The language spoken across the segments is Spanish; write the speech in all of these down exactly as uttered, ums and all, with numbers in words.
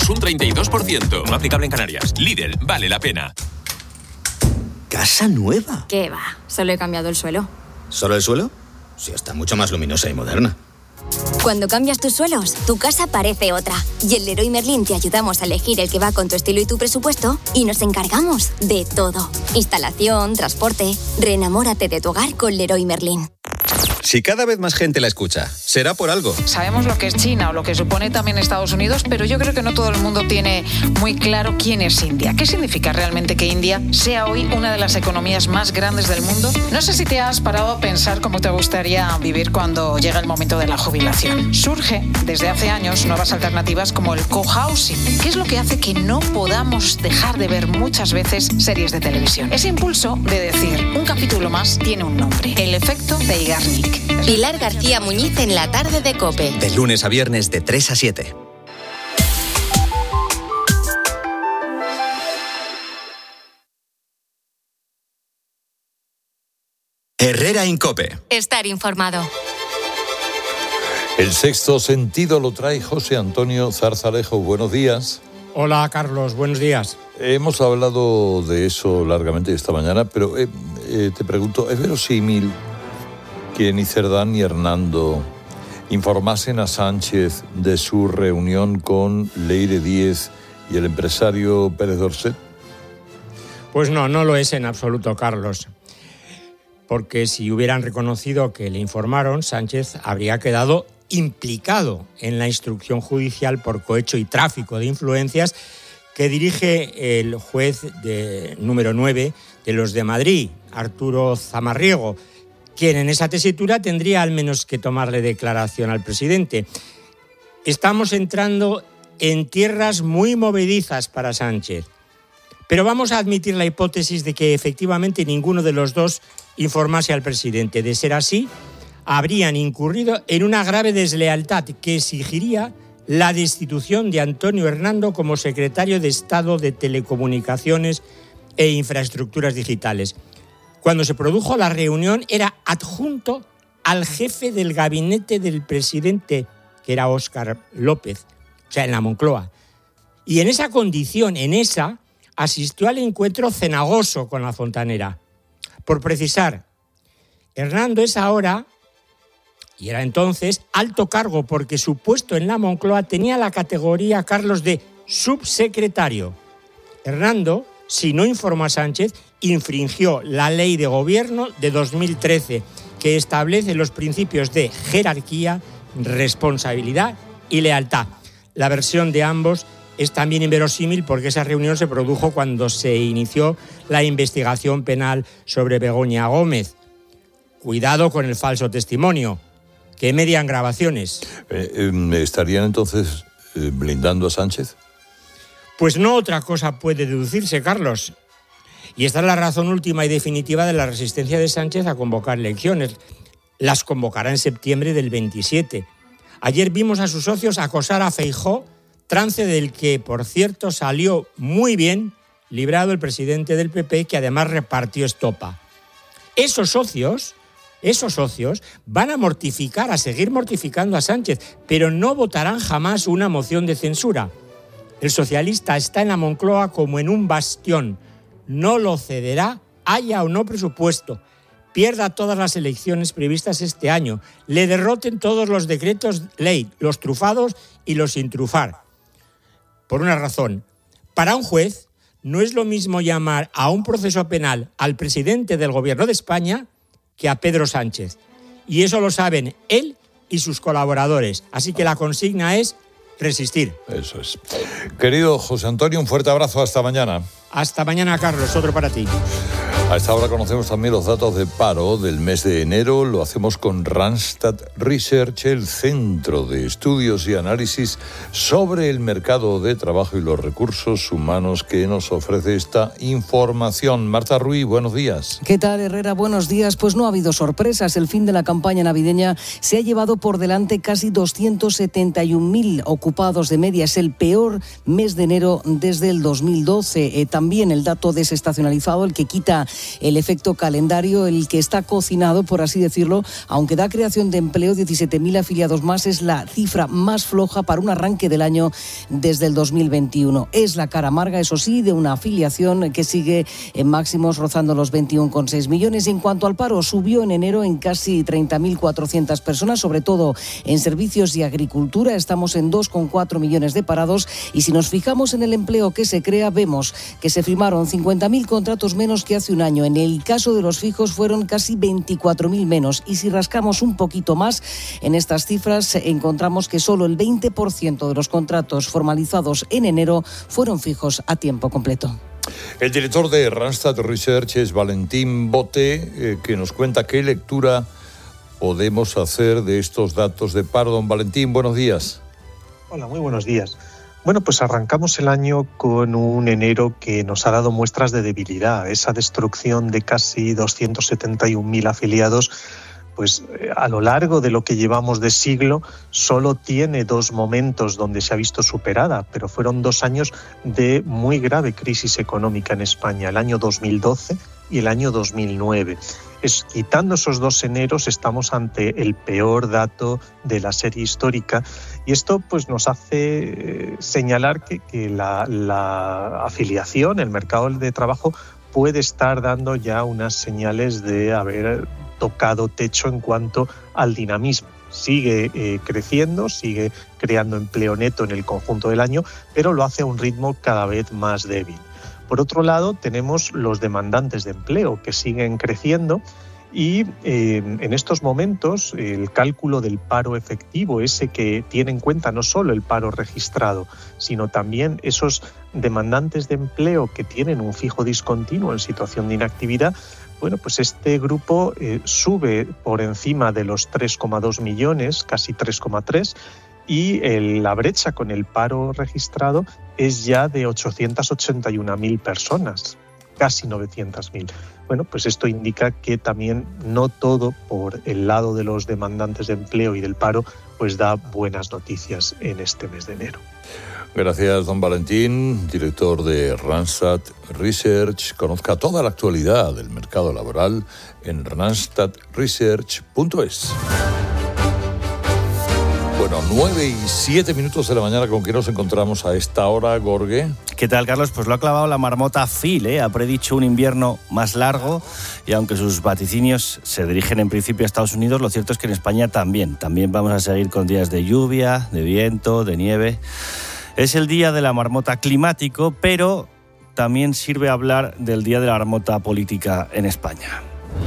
menos un treinta y dos por ciento. No aplicable en Canarias. Lidl, vale la pena. ¿Casa nueva? ¿Qué va? Solo he cambiado el suelo. ¿Solo el suelo? Sí, está mucho más luminosa y moderna. Cuando cambias tus suelos, tu casa parece otra. Y en Leroy Merlin te ayudamos a elegir el que va con tu estilo y tu presupuesto y nos encargamos de todo. Instalación, transporte. Reenamórate de tu hogar con Leroy Merlin. Si cada vez más gente la escucha, será por algo. Sabemos lo que es China o lo que supone también Estados Unidos, pero yo creo que no todo el mundo tiene muy claro quién es India. ¿Qué significa realmente que India sea hoy una de las economías más grandes del mundo? No sé si te has parado a pensar cómo te gustaría vivir cuando llega el momento de la jubilación. Surge desde hace años nuevas alternativas como el cohousing, que es lo que hace que no podamos dejar de ver muchas veces series de televisión. Ese impulso de decir, un capítulo más tiene un nombre, el efecto de Igarnik. Pilar García Muñiz en la tarde de COPE. De lunes a viernes de tres a siete. Herrera en COPE. Estar informado. El sexto sentido lo trae José Antonio Zarzalejo. Buenos días. Hola, Carlos. Buenos días. Hemos hablado de eso largamente esta mañana, pero eh, eh, te pregunto, ¿es verosímil que ni Cerdán ni Hernando informasen a Sánchez de su reunión con Leire Díez y el empresario Pérez Dorset? Pues no, no lo es en absoluto, Carlos. Porque si hubieran reconocido que le informaron, Sánchez habría quedado implicado en la instrucción judicial por cohecho y tráfico de influencias que dirige el juez de, número nueve de los de Madrid, Arturo Zamarriego, quien en esa tesitura tendría al menos que tomarle declaración al presidente. Estamos entrando en tierras muy movedizas para Sánchez. Pero vamos a admitir la hipótesis de que efectivamente ninguno de los dos informase al presidente. De ser así, habrían incurrido en una grave deslealtad que exigiría la destitución de Antonio Hernando como secretario de Estado de Telecomunicaciones e Infraestructuras Digitales. Cuando se produjo la reunión era adjunto al jefe del gabinete del presidente, que era Óscar López, o sea, en la Moncloa. Y en esa condición, en esa, asistió al encuentro cenagoso con la fontanera. Por precisar, Hernando es ahora, y era entonces, alto cargo porque su puesto en la Moncloa tenía la categoría, Carlos, de subsecretario. Hernando, si no informó a Sánchez, infringió la ley de gobierno de dos mil trece, que establece los principios de jerarquía, responsabilidad y lealtad. La versión de ambos es también inverosímil porque esa reunión se produjo cuando se inició la investigación penal sobre Begoña Gómez. Cuidado con el falso testimonio, que median grabaciones. Eh, eh, ¿Estarían entonces eh, blindando a Sánchez? Pues no otra cosa puede deducirse, Carlos. Y esta es la razón última y definitiva de la resistencia de Sánchez a convocar elecciones. Las convocará en septiembre del veintisiete. Ayer vimos a sus socios acosar a Feijóo, trance del que, por cierto, salió muy bien librado el presidente del P P, que además repartió estopa. Esos socios, esos socios van a mortificar, a seguir mortificando a Sánchez, pero no votarán jamás una moción de censura. El socialista está en la Moncloa como en un bastión. No lo cederá, haya o no presupuesto. Pierda todas las elecciones previstas este año. Le derroten todos los decretos ley, los trufados y los sin trufar. Por una razón. Para un juez, no es lo mismo llamar a un proceso penal al presidente del Gobierno de España que a Pedro Sánchez. Y eso lo saben él y sus colaboradores. Así que la consigna es resistir. Eso es. Querido José Antonio, un fuerte abrazo. Hasta mañana. Hasta mañana, Carlos. Otro para ti. A esta hora conocemos también los datos de paro del mes de enero. Lo hacemos con Randstad Research, el centro de estudios y análisis sobre el mercado de trabajo y los recursos humanos que nos ofrece esta información. Marta Ruiz, buenos días. ¿Qué tal, Herrera? Buenos días. Pues no ha habido sorpresas. El fin de la campaña navideña se ha llevado por delante casi doscientos setenta y un mil ocupados de media. Es el peor mes de enero desde el dos mil doce. Eh, también el dato desestacionalizado, el que quita el efecto calendario, el que está cocinado, por así decirlo, aunque da creación de empleo, diecisiete mil afiliados más, es la cifra más floja para un arranque del año desde el dos mil veintiuno. Es la cara amarga, eso sí, de una afiliación que sigue en máximos rozando los veintiuno coma seis millones. Y en cuanto al paro, subió en enero en casi treinta mil cuatrocientas personas, sobre todo en servicios y agricultura. Estamos en dos coma cuatro millones de parados y si nos fijamos en el empleo que se crea, vemos que se firmaron cincuenta mil contratos menos que hace un año. En el caso de los fijos fueron casi veinticuatro mil menos y si rascamos un poquito más en estas cifras encontramos que solo el veinte por ciento de los contratos formalizados en enero fueron fijos a tiempo completo. El director de Randstad Research es Valentín Bote, eh, que nos cuenta qué lectura podemos hacer de estos datos de paro. Don Valentín, buenos días. Hola, muy buenos días. Bueno, pues arrancamos el año con un enero que nos ha dado muestras de debilidad. Esa destrucción de casi doscientos setenta y un mil afiliados, pues a lo largo de lo que llevamos de siglo, solo tiene dos momentos donde se ha visto superada, pero fueron dos años de muy grave crisis económica en España, el año dos mil doce y el año dos mil nueve. Es, quitando esos dos eneros, estamos ante el peor dato de la serie histórica y esto pues nos hace eh, señalar que, que la, la afiliación, el mercado de trabajo puede estar dando ya unas señales de haber tocado techo en cuanto al dinamismo. Sigue eh, creciendo, sigue creando empleo neto en el conjunto del año, pero lo hace a un ritmo cada vez más débil. Por otro lado, tenemos los demandantes de empleo que siguen creciendo y eh, en estos momentos el cálculo del paro efectivo, ese que tiene en cuenta no solo el paro registrado, sino también esos demandantes de empleo que tienen un fijo discontinuo en situación de inactividad, bueno, pues este grupo eh, sube por encima de los tres coma dos millones, casi tres coma tres, y el, la brecha con el paro registrado es ya de ochocientas ochenta y una mil personas, casi novecientas mil. Bueno, pues esto indica que también no todo por el lado de los demandantes de empleo y del paro pues da buenas noticias en este mes de enero. Gracias, don Valentín, director de Randstad Research. Conozca toda la actualidad del mercado laboral en randstad research punto es. Bueno, nueve y siete minutos de la mañana, ¿con qué nos encontramos a esta hora, Gorge? ¿Qué tal, Carlos? Pues lo ha clavado la marmota Phil, ¿eh? Ha predicho un invierno más largo y aunque sus vaticinios se dirigen en principio a Estados Unidos, lo cierto es que en España también. También vamos a seguir con días de lluvia, de viento, de nieve. Es el día de la marmota climático, pero también sirve hablar del día de la marmota política en España.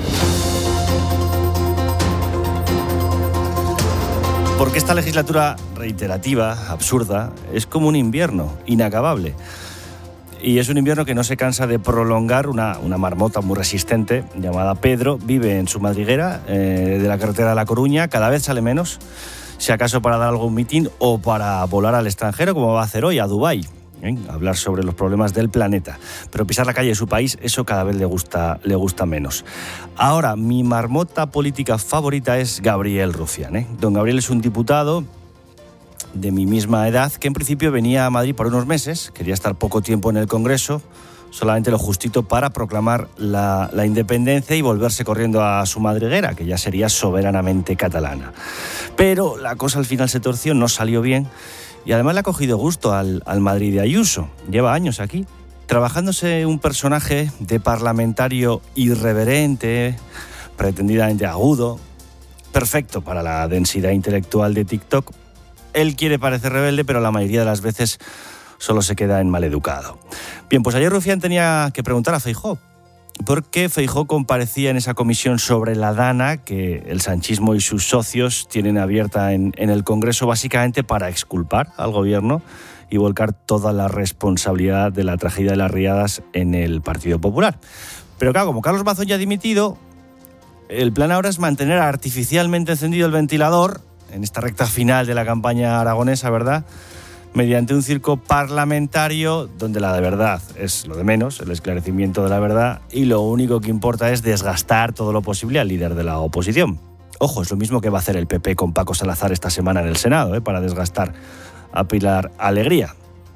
Porque esta legislatura reiterativa, absurda, es como un invierno inacabable. Y es un invierno que no se cansa de prolongar. Una, una marmota muy resistente llamada Pedro vive en su madriguera eh, de la carretera de La Coruña. Cada vez sale menos, si acaso para dar algún mitin o para volar al extranjero, como va a hacer hoy, a Dubái. ¿eh? Hablar sobre los problemas del planeta. Pero pisar la calle de su país, eso cada vez le gusta, le gusta menos. Ahora, mi marmota política favorita es Gabriel Rufián. ¿eh? Don Gabriel es un diputado de mi misma edad que en principio venía a Madrid por unos meses, quería estar poco tiempo en el Congreso, solamente lo justito para proclamar la, la independencia y volverse corriendo a su madriguera, que ya sería soberanamente catalana. Pero la cosa al final se torció, no salió bien. Y además le ha cogido gusto al, al Madrid de Ayuso. Lleva años aquí, trabajándose un personaje de parlamentario irreverente, pretendidamente agudo, perfecto para la densidad intelectual de TikTok. Él quiere parecer rebelde, pero la mayoría de las veces solo se queda en maleducado. Bien, pues ayer Rufián tenía que preguntar a Feijóo, porque Feijóo comparecía en esa comisión sobre la Dana que el sanchismo y sus socios tienen abierta en, en el Congreso, básicamente para exculpar al gobierno y volcar toda la responsabilidad de la tragedia de las riadas en el Partido Popular. Pero claro, como Carlos Mazón ya ha dimitido, el plan ahora es mantener artificialmente encendido el ventilador en esta recta final de la campaña aragonesa, ¿verdad?, mediante un circo parlamentario donde la de verdad es lo de menos, el esclarecimiento de la verdad, y lo único que importa es desgastar todo lo posible al líder de la oposición. Ojo, es lo mismo que va a hacer el P P con Paco Salazar esta semana en el Senado, ¿eh? para desgastar a Pilar Alegría.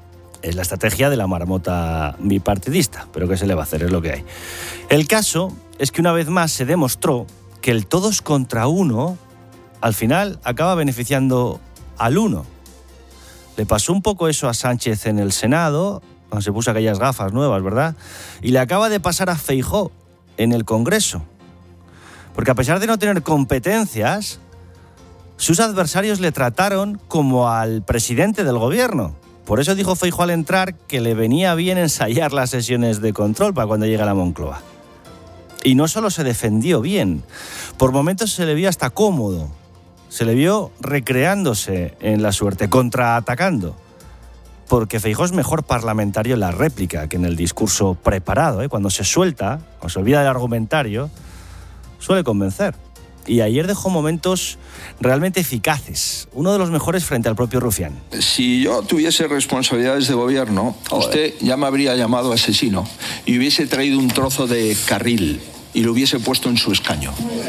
Es la estrategia de la marmota bipartidista, pero ¿qué se le va a hacer? Es lo que hay. El caso es que una vez más se demostró que el todos contra uno al final acaba beneficiando al uno. Le pasó un poco eso a Sánchez en el Senado, cuando se puso aquellas gafas nuevas, ¿verdad? Y le acaba de pasar a Feijóo en el Congreso. Porque a pesar de no tener competencias, sus adversarios le trataron como al presidente del gobierno. Por eso dijo Feijóo al entrar que le venía bien ensayar las sesiones de control para cuando llegue a la Moncloa. Y no solo se defendió bien, por momentos se le vio hasta cómodo. Se le vio recreándose en la suerte, contraatacando. Porque Feijóo es mejor parlamentario en la réplica que en el discurso preparado, ¿eh? Cuando se suelta, o se olvida del argumentario, suele convencer. Y ayer dejó momentos realmente eficaces, uno de los mejores frente al propio Rufián. Si yo tuviese responsabilidades de gobierno, Joder. usted ya me habría llamado asesino y hubiese traído un trozo de carril y lo hubiese puesto en su escaño.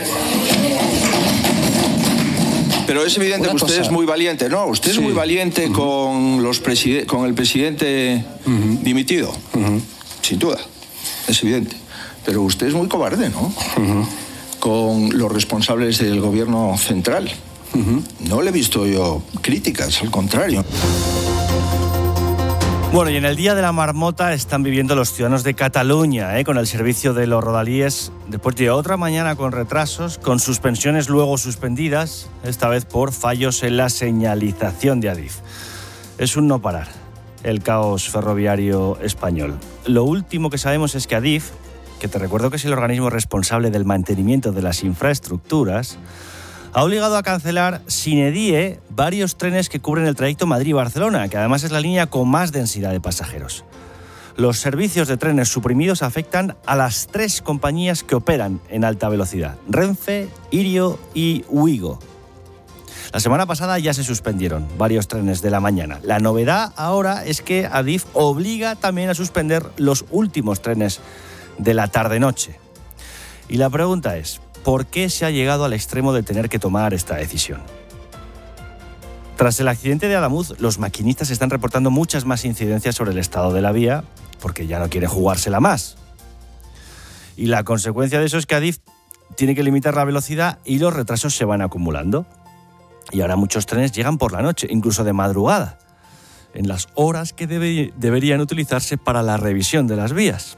Pero es evidente Una que usted cosa. es muy valiente, ¿no? Usted sí. es muy valiente uh-huh. con, los preside- con el presidente uh-huh. dimitido, uh-huh. sin duda, es evidente. Pero usted es muy cobarde, ¿no? Uh-huh. Con los responsables del gobierno central. Uh-huh. No le he visto yo críticas, al contrario. Bueno, y en el Día de la Marmota están viviendo los ciudadanos de Cataluña, ¿eh? Con el servicio de los rodalíes, después de otra mañana con retrasos, con suspensiones luego suspendidas, esta vez por fallos en la señalización de Adif. Es un no parar, el caos ferroviario español. Lo último que sabemos es que Adif, que te recuerdo que es el organismo responsable del mantenimiento de las infraestructuras, ha obligado a cancelar sine die varios trenes que cubren el trayecto Madrid-Barcelona, que además es la línea con más densidad de pasajeros. Los servicios de trenes suprimidos afectan a las tres compañías que operan en alta velocidad: Renfe, Irio y Ouigo. La semana pasada ya se suspendieron varios trenes de la mañana. La novedad ahora es que Adif obliga también a suspender los últimos trenes de la tarde-noche. Y la pregunta es, ¿por qué se ha llegado al extremo de tener que tomar esta decisión? Tras el accidente de Adamuz, los maquinistas están reportando muchas más incidencias sobre el estado de la vía, porque ya no quieren jugársela más. Y la consecuencia de eso es que Adif tiene que limitar la velocidad y los retrasos se van acumulando. Y ahora muchos trenes llegan por la noche, incluso de madrugada, en las horas que debe, deberían utilizarse para la revisión de las vías.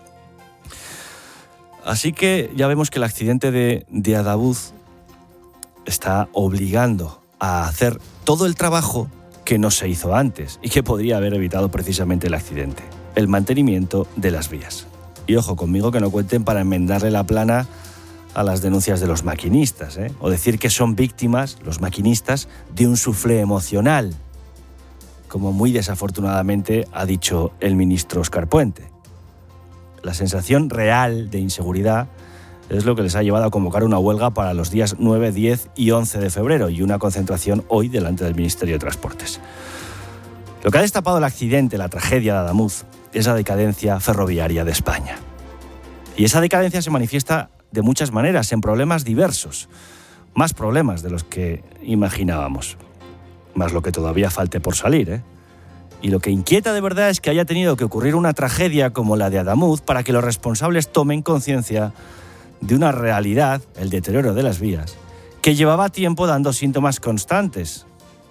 Así que ya vemos que el accidente de, de Adamuz está obligando a hacer todo el trabajo que no se hizo antes y que podría haber evitado precisamente el accidente, el mantenimiento de las vías. Y ojo, conmigo que no cuenten para enmendarle la plana a las denuncias de los maquinistas, ¿eh? O decir que son víctimas, los maquinistas, de un suflé emocional, como muy desafortunadamente ha dicho el ministro Óscar Puente. La sensación real de inseguridad es lo que les ha llevado a convocar una huelga para los días nueve, diez y once de febrero y una concentración hoy delante del Ministerio de Transportes. Lo que ha destapado el accidente, la tragedia de Adamuz, es la decadencia ferroviaria de España. Y esa decadencia se manifiesta de muchas maneras, en problemas diversos. Más problemas de los que imaginábamos. Más lo que todavía falte por salir, ¿eh? Y lo que inquieta de verdad es que haya tenido que ocurrir una tragedia como la de Adamuz para que los responsables tomen conciencia de una realidad, el deterioro de las vías, que llevaba tiempo dando síntomas constantes.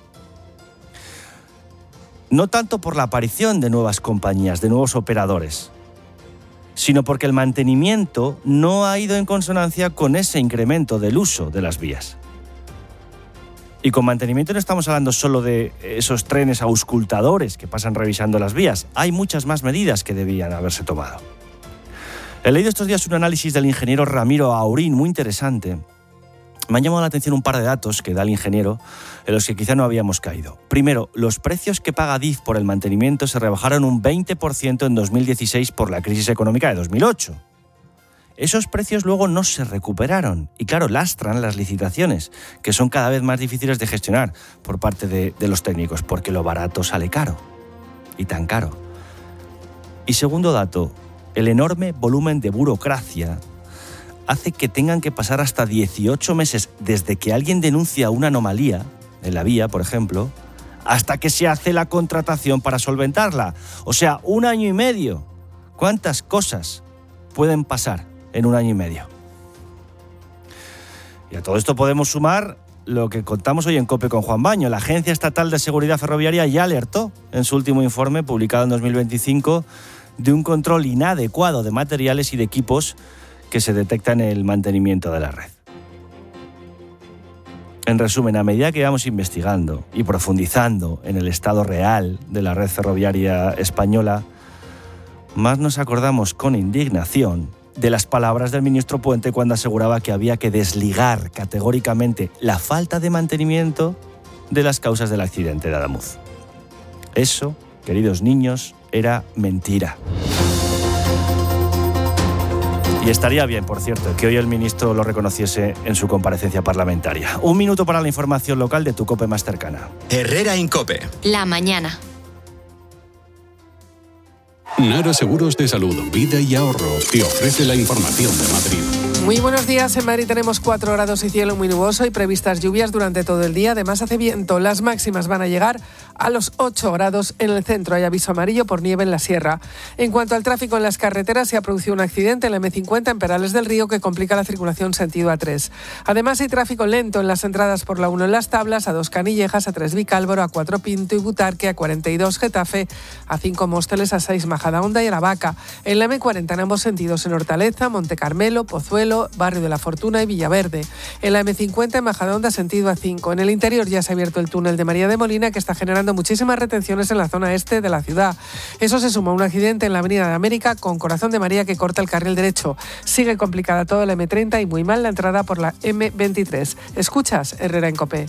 No tanto por la aparición de nuevas compañías, de nuevos operadores, sino porque el mantenimiento no ha ido en consonancia con ese incremento del uso de las vías. Y con mantenimiento no estamos hablando solo de esos trenes auscultadores que pasan revisando las vías. Hay muchas más medidas que debían haberse tomado. He leído estos días un análisis del ingeniero Ramiro Aurín muy interesante. Me han llamado la atención un par de datos que da el ingeniero en los que quizá no habíamos caído. Primero, los precios que paga Adif por el mantenimiento se rebajaron un veinte por ciento en dos mil dieciséis por la crisis económica de dos mil ocho. Esos precios luego no se recuperaron y, claro, lastran las licitaciones, que son cada vez más difíciles de gestionar por parte de, de los técnicos, porque lo barato sale caro, y tan caro. Y segundo dato, el enorme volumen de burocracia hace que tengan que pasar hasta dieciocho meses desde que alguien denuncia una anomalía en la vía, por ejemplo, hasta que se hace la contratación para solventarla. O sea, un año y medio. ¿Cuántas cosas pueden pasar en un año y medio? Y a todo esto podemos sumar lo que contamos hoy en COPE con Juan Baño. La Agencia Estatal de Seguridad Ferroviaria ya alertó en su último informe, publicado en dos mil veinticinco, de un control inadecuado de materiales y de equipos que se detectan en el mantenimiento de la red. En resumen, a medida que vamos investigando y profundizando en el estado real de la red ferroviaria española, más nos acordamos con indignación de las palabras del ministro Puente cuando aseguraba que había que desligar categóricamente la falta de mantenimiento de las causas del accidente de Adamuz. Eso, queridos niños, era mentira. Y estaría bien, por cierto, que hoy el ministro lo reconociese en su comparecencia parlamentaria. Un minuto para la información local de tu COPE más cercana. Herrera Incope. La mañana. Nara Seguros de Salud, Vida y Ahorro te ofrece la información de Madrid. Muy buenos días. En Madrid tenemos cuatro grados y cielo muy nuboso y previstas lluvias durante todo el día. Además hace viento. Las máximas van a llegar a los ocho grados en el centro. Hay aviso amarillo por nieve en la sierra. En cuanto al tráfico en las carreteras, se ha producido un accidente en la eme cincuenta en Perales del Río que complica la circulación sentido A tres. Además hay tráfico lento en las entradas por la uno en Las Tablas, A dos Canillejas, A tres Vicálvaro, A cuatro Pinto y Butarque, A cuarenta y dos Getafe, A cinco Móstoles, A seis Majadahonda y Aravaca. En la eme cuarenta en ambos sentidos en Hortaleza, Monte Carmelo, Pozuelo, Barrio de la Fortuna y Villaverde. En la eme cincuenta en Majadahonda sentido A cinco. En el interior ya se ha abierto el túnel de María de Molina que está generando muchísimas retenciones en la zona este de la ciudad. Eso se suma a un accidente en la Avenida de América con Corazón de María que corta el carril derecho. Sigue complicada toda la eme treinta y muy mal la entrada por la eme veintitrés. Escuchas Herrera en COPE.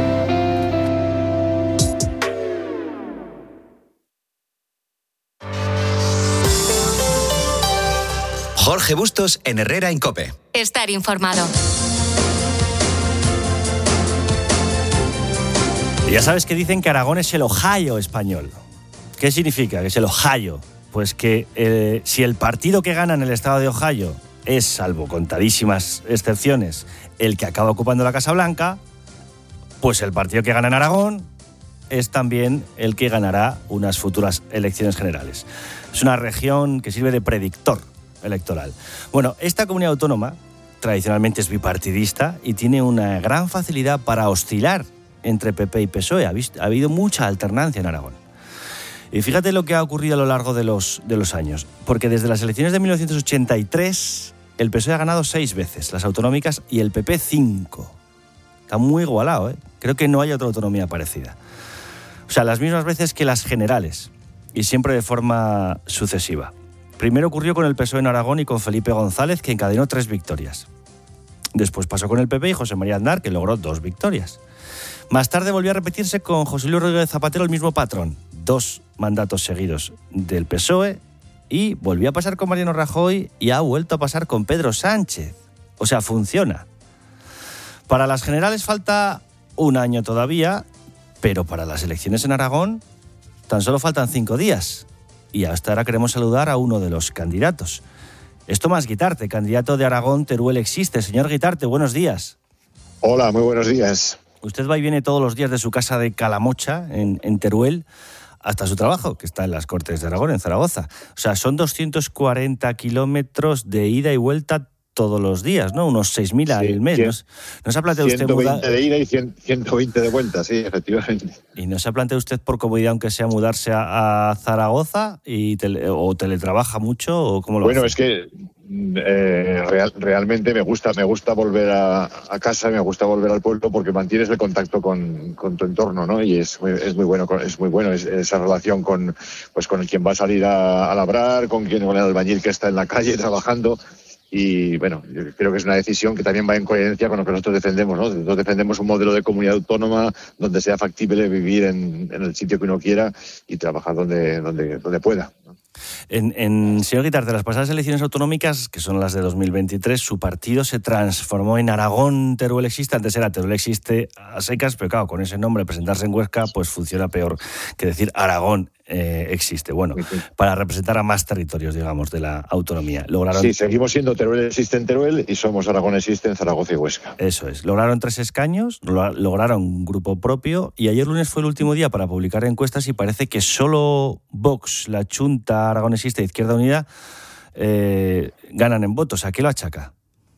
Jorge Bustos en Herrera Incope. Estar informado. Ya sabes que dicen que Aragón es el Ohio español. ¿Qué significa que es el Ohio? Pues que eh, si el partido que gana en el estado de Ohio es, salvo contadísimas excepciones, el que acaba ocupando la Casa Blanca, pues el partido que gana en Aragón es también el que ganará unas futuras elecciones generales. Es una región que sirve de predictor electoral. Bueno, esta comunidad autónoma tradicionalmente es bipartidista y tiene una gran facilidad para oscilar entre P P y P S O E. Ha, visto, ha habido mucha alternancia en Aragón. Y fíjate lo que ha ocurrido a lo largo de los, de los años. Porque desde las elecciones de mil novecientos ochenta y tres, el P S O E ha ganado seis veces, las autonómicas, y el P P cinco. Está muy igualado, ¿eh? Creo que no hay otra autonomía parecida. O sea, las mismas veces que las generales, y siempre de forma sucesiva. Primero ocurrió con el P S O E en Aragón y con Felipe González, que encadenó tres victorias. Después pasó con el P P y José María Aznar, que logró dos victorias. Más tarde volvió a repetirse con José Luis Rodríguez Zapatero el mismo patrón. Dos mandatos seguidos del P S O E y volvió a pasar con Mariano Rajoy y ha vuelto a pasar con Pedro Sánchez. O sea, funciona. Para las generales falta un año todavía, pero para las elecciones en Aragón tan solo faltan cinco días. Y hasta ahora queremos saludar a uno de los candidatos. Es Tomás Guitarte, candidato de Aragón Teruel Existe. Señor Guitarte, buenos días. Hola, muy buenos días. Usted va y viene todos los días de su casa de Calamocha, en, en Teruel, hasta su trabajo, que está en las Cortes de Aragón, en Zaragoza. O sea, son doscientos cuarenta kilómetros de ida y vuelta todos los días, ¿no? Unos seis mil al mes. cien, ¿No se ha planteado usted ciento veinte mudar... de ida y cien, ciento veinte de vuelta, sí, efectivamente. ¿Y no se ha planteado usted por comodidad, aunque sea mudarse a, a Zaragoza y tele, o teletrabaja mucho o cómo lo Bueno, hace? es que eh, real, realmente me gusta, me gusta volver a, a casa, me gusta volver al pueblo porque mantienes el contacto con, con tu entorno, ¿no? Y es muy, es muy bueno, es muy bueno es, esa relación con, pues con quien va a salir a, a labrar, con quien con el albañil que está en la calle trabajando. Y bueno, yo creo que es una decisión que también va en coherencia con lo que nosotros defendemos, ¿no? Nosotros defendemos un modelo de comunidad autónoma donde sea factible vivir en, en el sitio que uno quiera y trabajar donde, donde, donde pueda, ¿no? En, en, señor Guitarte, las pasadas elecciones autonómicas, que son las de dos mil veintitrés, su partido se transformó en Aragón Teruel Existe. Antes era Teruel Existe a secas, pero claro, con ese nombre presentarse en Huesca, pues funciona peor que decir Aragón eh, existe. Bueno, para representar a más territorios, digamos, de la autonomía. Lograron... Sí, seguimos siendo Teruel existe en Teruel y somos Aragón existe en Zaragoza y Huesca. Eso es. Lograron tres escaños, lograron un grupo propio y ayer lunes fue el último día para publicar encuestas y parece que solo Vox, la Chunta Aragonesista e Izquierda Unida eh, ganan en votos. ¿A qué lo achaca?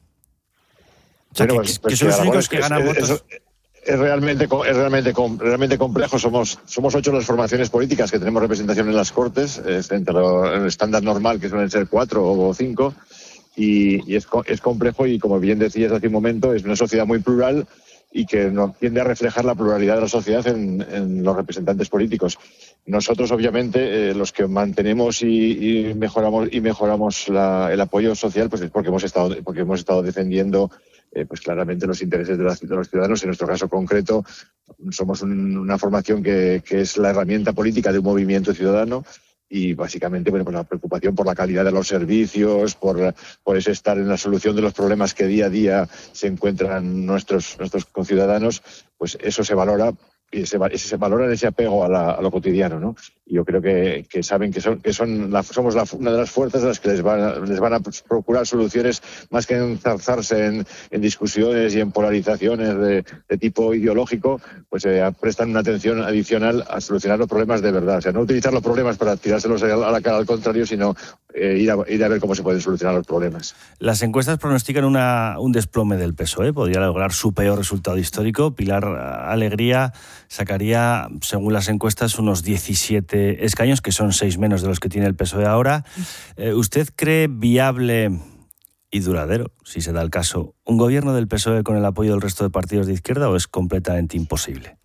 O sea, bueno, que, pues, que pues son los Aragón únicos es, que ganan es, votos. Es, es realmente, es realmente, realmente complejo. Somos, somos ocho las formaciones políticas que tenemos representación en las Cortes, entre lo, el estándar normal, que suelen ser cuatro o cinco, y, y es, es complejo y, como bien decías hace un momento, es una sociedad muy plural y que no, tiende a reflejar la pluralidad de la sociedad en, en los representantes políticos. Nosotros, obviamente, eh, los que mantenemos y, y mejoramos y mejoramos la, el apoyo social, pues es porque hemos estado, porque hemos estado defendiendo eh, pues claramente los intereses de, la, de los ciudadanos. En nuestro caso concreto, somos un, una formación que, que es la herramienta política de un movimiento ciudadano. Y básicamente, bueno, pues la preocupación por la calidad de los servicios, por, por ese estar en la solución de los problemas que día a día se encuentran nuestros, nuestros conciudadanos, pues eso se valora y se, se valora ese apego a, la, a lo cotidiano, ¿no? Y yo creo que, que saben que, son, que son la, somos la, una de las fuerzas a las que les van, les van a procurar soluciones más que enzarzarse en, en discusiones y en polarizaciones de, de tipo ideológico, pues eh, prestan una atención adicional a solucionar los problemas de verdad. O sea, no utilizar los problemas para tirárselos a la cara al contrario, sino eh, ir, a, ir a ver cómo se pueden solucionar los problemas. Las encuestas pronostican una, un desplome del P S O E, podría lograr su peor resultado histórico. Pilar Alegría sacaría, según las encuestas, unos diecisiete escaños, que son seis menos de los que tiene el P S O E ahora. Eh, ¿Usted cree viable y duradero, si se da el caso, un gobierno del P S O E con el apoyo del resto de partidos de izquierda o es completamente imposible?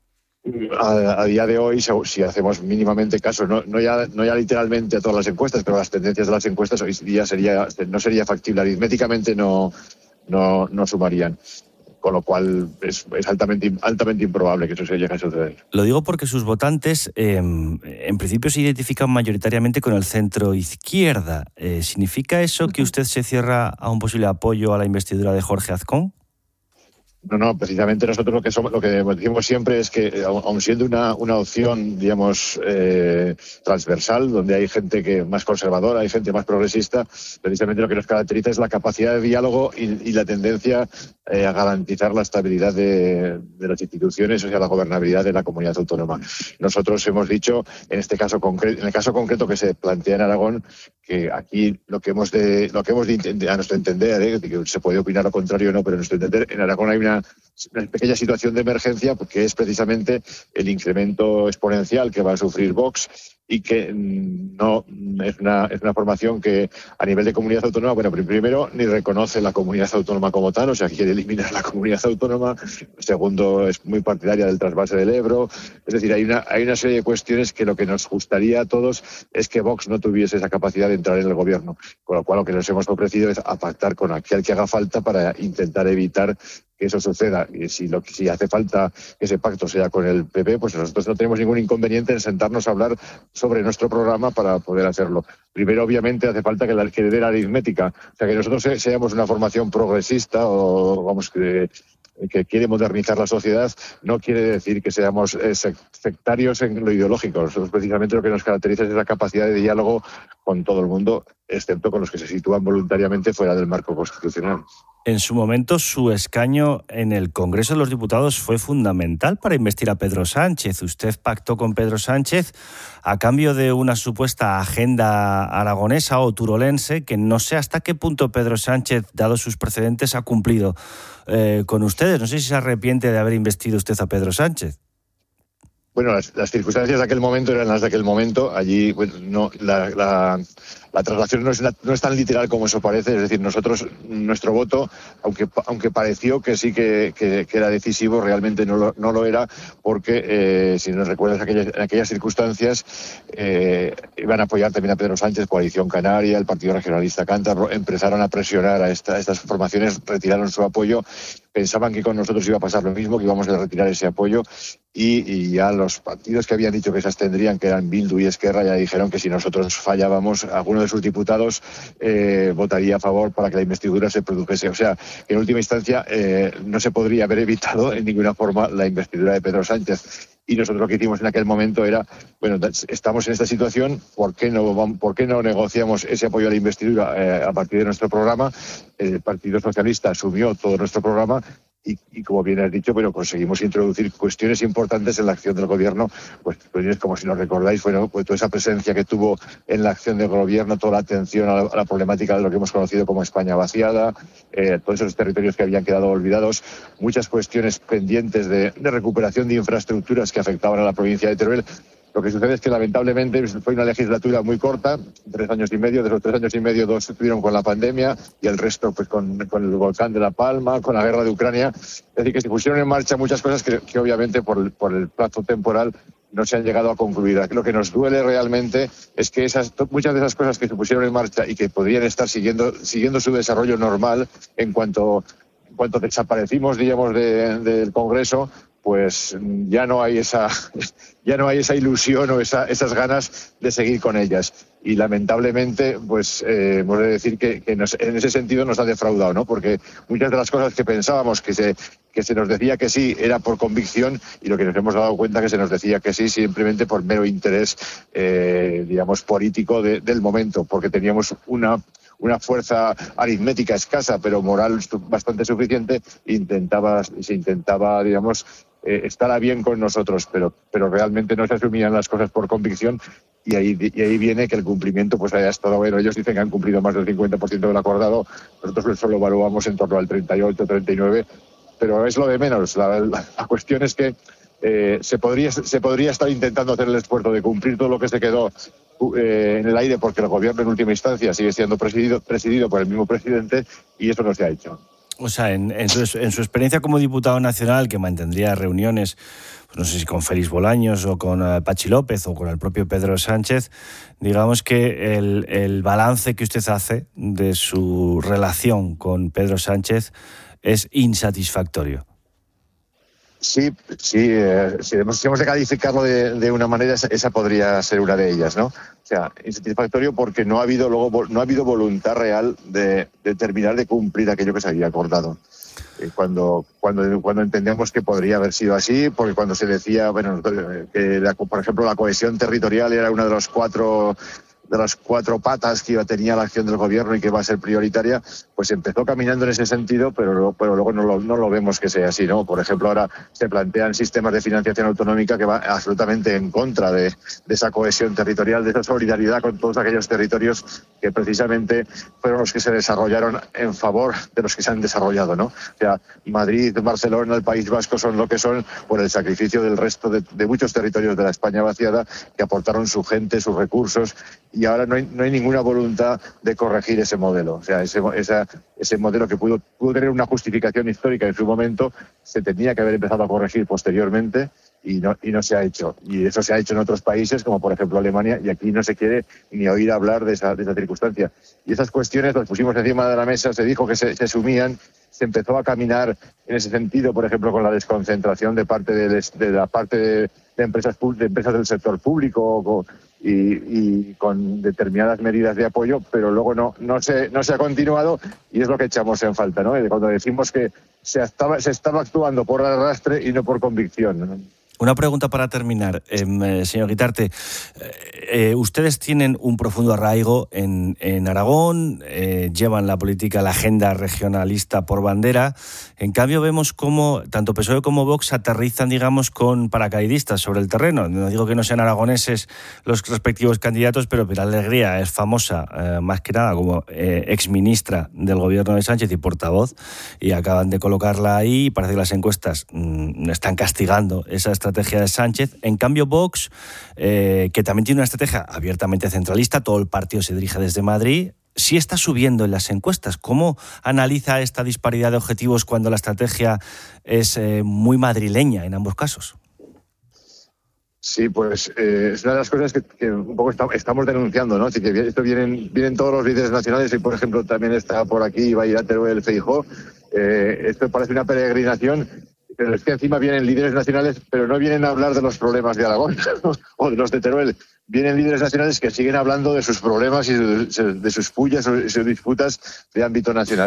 A, a día de hoy, si hacemos mínimamente caso, no, no, ya, no ya literalmente a todas las encuestas, pero las tendencias de las encuestas hoy día sería, no sería factible. Aritméticamente no, no, no sumarían. Con lo cual es, es altamente, altamente improbable que eso se llegue a suceder. Lo digo porque sus votantes eh, en principio se identifican mayoritariamente con el centro izquierda. Eh, ¿Significa eso que usted se cierra a un posible apoyo a la investidura de Jorge Azcón? No, no, precisamente nosotros lo que somos, lo que decimos siempre es que, aun siendo una, una opción, digamos, eh, transversal, donde hay gente que más conservadora, hay gente más progresista, precisamente lo que nos caracteriza es la capacidad de diálogo y, y la tendencia eh, a garantizar la estabilidad de, de las instituciones, o sea, la gobernabilidad de la comunidad autónoma. Nosotros hemos dicho, en este caso concreto, en el caso concreto que se plantea en Aragón, que aquí lo que hemos de, lo que hemos de entender, a nuestro entender, eh, que se puede opinar lo contrario o no, pero a nuestro entender, en Aragón hay una una pequeña situación de emergencia, porque es precisamente el incremento exponencial que va a sufrir Vox y que no es una, es una formación que a nivel de comunidad autónoma, bueno, primero ni reconoce la comunidad autónoma como tal, o sea, quiere eliminar la comunidad autónoma. Segundo, es muy partidaria del trasvase del Ebro. Es decir, hay una, hay una serie de cuestiones que lo que nos gustaría a todos es que Vox no tuviese esa capacidad de entrar en el gobierno, con lo cual lo que nos hemos ofrecido es a pactar con aquel que haga falta para intentar evitar que eso suceda. Y si, lo, si hace falta que ese pacto sea con el P P, pues nosotros no tenemos ningún inconveniente en sentarnos a hablar sobre nuestro programa para poder hacerlo. Primero, obviamente, hace falta que, la, que dé la aritmética. O sea, que nosotros seamos una formación progresista o, vamos, que, que quiere modernizar la sociedad, no quiere decir que seamos eh, sectarios en lo ideológico. Nosotros, precisamente, lo que nos caracteriza es la capacidad de diálogo con todo el mundo, excepto con los que se sitúan voluntariamente fuera del marco constitucional. En su momento, su escaño en el Congreso de los Diputados fue fundamental para investir a Pedro Sánchez. Usted pactó con Pedro Sánchez a cambio de una supuesta agenda aragonesa o turolense que no sé hasta qué punto Pedro Sánchez, dado sus precedentes, ha cumplido eh, con ustedes. No sé si se arrepiente de haber investido usted a Pedro Sánchez. Bueno, las, las circunstancias de aquel momento eran las de aquel momento. Allí, bueno, no, la, la, la traslación no es, la, no es tan literal como eso parece. Es decir, nosotros, nuestro voto, aunque, aunque pareció que sí que, que, que era decisivo, realmente no lo, no lo era, porque, eh, si nos recuerdas, aquellas, en aquellas circunstancias eh, iban a apoyar también a Pedro Sánchez, Coalición Canaria, el Partido Regionalista Cántabro, empezaron a presionar a, esta, a estas formaciones, retiraron su apoyo. Pensaban que con nosotros iba a pasar lo mismo, que íbamos a retirar ese apoyo, y, y ya los partidos que habían dicho que se abstendrían, que eran Bildu y Esquerra, ya dijeron que si nosotros fallábamos, alguno de sus diputados eh, votaría a favor para que la investidura se produjese. O sea, que en última instancia eh, no se podría haber evitado en ninguna forma la investidura de Pedro Sánchez. Y nosotros lo que hicimos en aquel momento era, bueno, estamos en esta situación, ¿por qué no, vamos, por qué no negociamos ese apoyo a la investidura eh, a partir de nuestro programa? El Partido Socialista asumió todo nuestro programa y, y como bien has dicho, bueno, conseguimos introducir cuestiones importantes en la acción del gobierno, pues cuestiones como, si nos recordáis, bueno, pues toda esa presencia que tuvo en la acción del gobierno, toda la atención a la, a la problemática de lo que hemos conocido como España vaciada, eh, todos esos territorios que habían quedado olvidados, muchas cuestiones pendientes de, de recuperación de infraestructuras que afectaban a la provincia de Teruel. Lo que sucede es que lamentablemente fue una legislatura muy corta, tres años y medio, de los tres años y medio dos estuvieron con la pandemia y el resto pues con, con el volcán de La Palma, con la guerra de Ucrania. Es decir, que se pusieron en marcha muchas cosas que, que obviamente por el, por el plazo temporal no se han llegado a concluir. Lo que nos duele realmente es que esas, muchas de esas cosas que se pusieron en marcha y que podrían estar siguiendo, siguiendo su desarrollo normal en cuanto, en cuanto desaparecimos, digamos, de, del Congreso, pues ya no hay esa ya no hay esa ilusión o esa, esas ganas de seguir con ellas. Y lamentablemente, pues eh, hemos de decir que, que nos, en ese sentido nos ha defraudado, ¿no? Porque muchas de las cosas que pensábamos que se, que se nos decía que sí era por convicción, y lo que nos hemos dado cuenta que se nos decía que sí simplemente por mero interés, eh, digamos, político de, del momento, porque teníamos una una fuerza aritmética escasa, pero moral bastante suficiente, intentaba, se intentaba, digamos, eh, estar a bien con nosotros, pero, pero realmente no se asumían las cosas por convicción, y ahí, y ahí viene que el cumplimiento pues haya estado bueno. Ellos dicen que han cumplido más del cincuenta por ciento del acordado, nosotros solo evaluamos en torno al treinta y ocho, treinta y nueve, pero es lo de menos. La, la, la cuestión es que eh, se, podría, se podría estar intentando hacer el esfuerzo de cumplir todo lo que se quedó Eh, en el aire, porque el gobierno en última instancia sigue siendo presidido, presidido por el mismo presidente, y eso no se ha hecho. O sea, en, en, su, en su experiencia como diputado nacional, que mantendría reuniones, pues no sé si con Félix Bolaños o con uh, Pachi López o con el propio Pedro Sánchez, digamos que el, el balance que usted hace de su relación con Pedro Sánchez es insatisfactorio. Sí, sí, eh, si hemos de calificarlo de, de una manera, esa, esa podría ser una de ellas, ¿no? O sea, insatisfactorio porque no ha habido luego no ha habido voluntad real de, de terminar de cumplir aquello que se había acordado. Eh, cuando cuando cuando entendemos que podría haber sido así, porque cuando se decía, bueno, que la, por ejemplo la cohesión territorial era una de los cuatro de las cuatro patas que tenía la acción del gobierno y que va a ser prioritaria, pues empezó caminando en ese sentido, pero, pero luego no lo, no lo vemos que sea así, ¿no? Por ejemplo, ahora se plantean sistemas de financiación autonómica que van absolutamente en contra de, de esa cohesión territorial, de esa solidaridad con todos aquellos territorios que precisamente fueron los que se desarrollaron en favor de los que se han desarrollado, ¿no? O sea, Madrid, Barcelona, el País Vasco son lo que son por el sacrificio del resto de, de muchos territorios de la España vaciada, que aportaron su gente, sus recursos, y ahora no hay, no hay ninguna voluntad de corregir ese modelo. O sea, ese, esa, ese modelo que pudo, pudo tener una justificación histórica en su momento, se tenía que haber empezado a corregir posteriormente y no, y no se ha hecho. Y eso se ha hecho en otros países, como por ejemplo Alemania, y aquí no se quiere ni oír hablar de esa, de esa circunstancia. Y esas cuestiones las pusimos encima de la mesa, se dijo que se, se asumían, se empezó a caminar en ese sentido, por ejemplo, con la desconcentración de parte de, de la parte de, de empresas de empresas del sector público con, y, y con determinadas medidas de apoyo, pero luego no no se no se ha continuado, y es lo que echamos en falta, ¿no? Cuando decimos que se estaba se estaba actuando por arrastre y no por convicción, ¿no? Una pregunta para terminar, eh, señor Guitarte. Eh, ustedes tienen un profundo arraigo en, en Aragón, eh, llevan la política, la agenda regionalista por bandera. En cambio, vemos cómo tanto P S O E como Vox aterrizan, digamos, con paracaidistas sobre el terreno. No digo que no sean aragoneses los respectivos candidatos, pero Pilar Alegría es famosa, eh, más que nada, como eh, exministra del gobierno de Sánchez y portavoz, y acaban de colocarla ahí, y parece que las encuestas mmm, están castigando esa estrategia de Sánchez. En cambio, Vox, eh, que también tiene una estrategia abiertamente centralista, todo el partido se dirige desde Madrid, sí está subiendo en las encuestas. ¿Cómo analiza esta disparidad de objetivos cuando la estrategia es eh, muy madrileña en ambos casos? Sí, pues eh, es una de las cosas que, que un poco está, estamos denunciando, ¿no? Así que esto vienen, vienen todos los líderes nacionales, y por ejemplo también está por aquí, va a ir a Teruel, Feijóo. Eh, esto parece una peregrinación, pero es que encima vienen líderes nacionales, pero no vienen a hablar de los problemas de Aragón o de los de Teruel. Vienen líderes nacionales que siguen hablando de sus problemas y de, de sus pullas y sus disputas de ámbito nacional.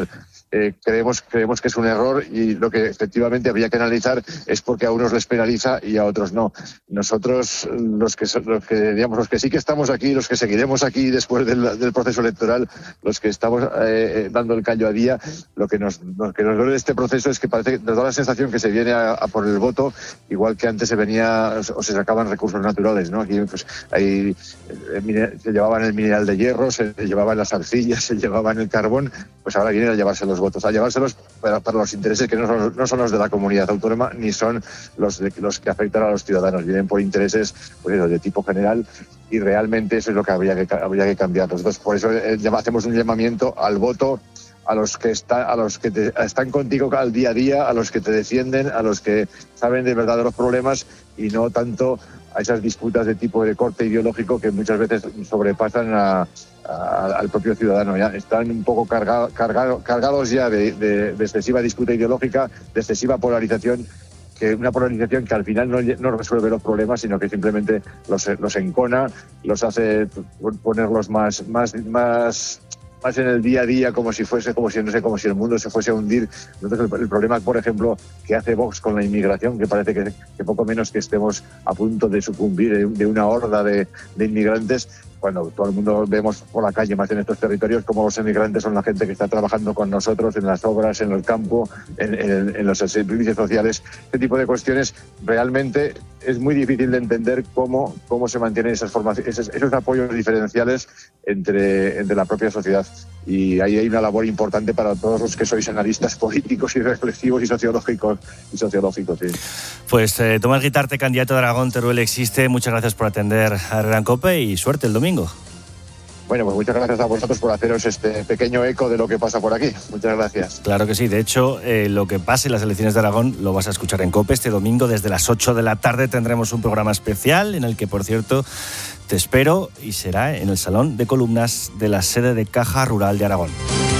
eh, creemos, creemos que es un error y lo que efectivamente habría que analizar es porque a unos les penaliza y a otros no. Nosotros, los que, los que, digamos, los que sí que estamos aquí, los que seguiremos aquí después del, del proceso electoral, los que estamos eh, dando el callo a día, lo que nos, lo que nos duele de este proceso es que parece que nos da la sensación que se viene a, a por el voto, igual que antes se venía o se sacaban recursos naturales, ¿no? Aquí pues ahí eh, se llevaban el mineral de hierro, se llevaban las arcillas, se llevaban el carbón, pues ahora vienen a llevarse los votos, a llevárselos para, para los intereses que no son, no son los de la comunidad autónoma ni son los, de, los que afectan a los ciudadanos, vienen por intereses pues, de tipo general y realmente eso es lo que habría que, habría que cambiar. Nosotros por eso eh, hacemos un llamamiento al voto a los que está, a los que te, están contigo al día a día, a los que te defienden, a los que saben de verdad de los problemas y no tanto a esas disputas de tipo de corte ideológico que muchas veces sobrepasan a, a, al propio ciudadano. Ya están un poco cargado, cargado, cargados ya de, de, de excesiva disputa ideológica, de excesiva polarización, que una polarización que al final no, no resuelve los problemas, sino que simplemente los, los encona, los hace ponerlos más, más, más más en el día a día, como si fuese, como si no sé, como si el mundo se fuese a hundir. Entonces el, el problema, por ejemplo, que hace Vox con la inmigración, que parece que, que poco menos que estemos a punto de sucumbir de, de una horda de, de inmigrantes, cuando todo el mundo vemos por la calle, más en estos territorios, como los inmigrantes son la gente que está trabajando con nosotros en las obras, en el campo, en, en, en los servicios sociales. Este tipo de cuestiones realmente es muy difícil de entender cómo, cómo se mantienen esas formaciones, esos, esos apoyos diferenciales entre, entre la propia sociedad. Y ahí hay una labor importante para todos los que sois analistas políticos y reflexivos y sociológicos. Y sociológicos sí. Pues eh, Tomás Guitarte, candidato de Aragón, Teruel existe. Muchas gracias por atender a Herrera en COPE y suerte el domingo. Bueno, pues muchas gracias a vosotros por haceros este pequeño eco de lo que pasa por aquí. Muchas gracias. Claro que sí. De hecho, eh, lo que pase en las elecciones de Aragón lo vas a escuchar en COPE. Este domingo desde las ocho de la tarde tendremos un programa especial en el que, por cierto, te espero y será en el Salón de Columnas de la sede de Caja Rural de Aragón.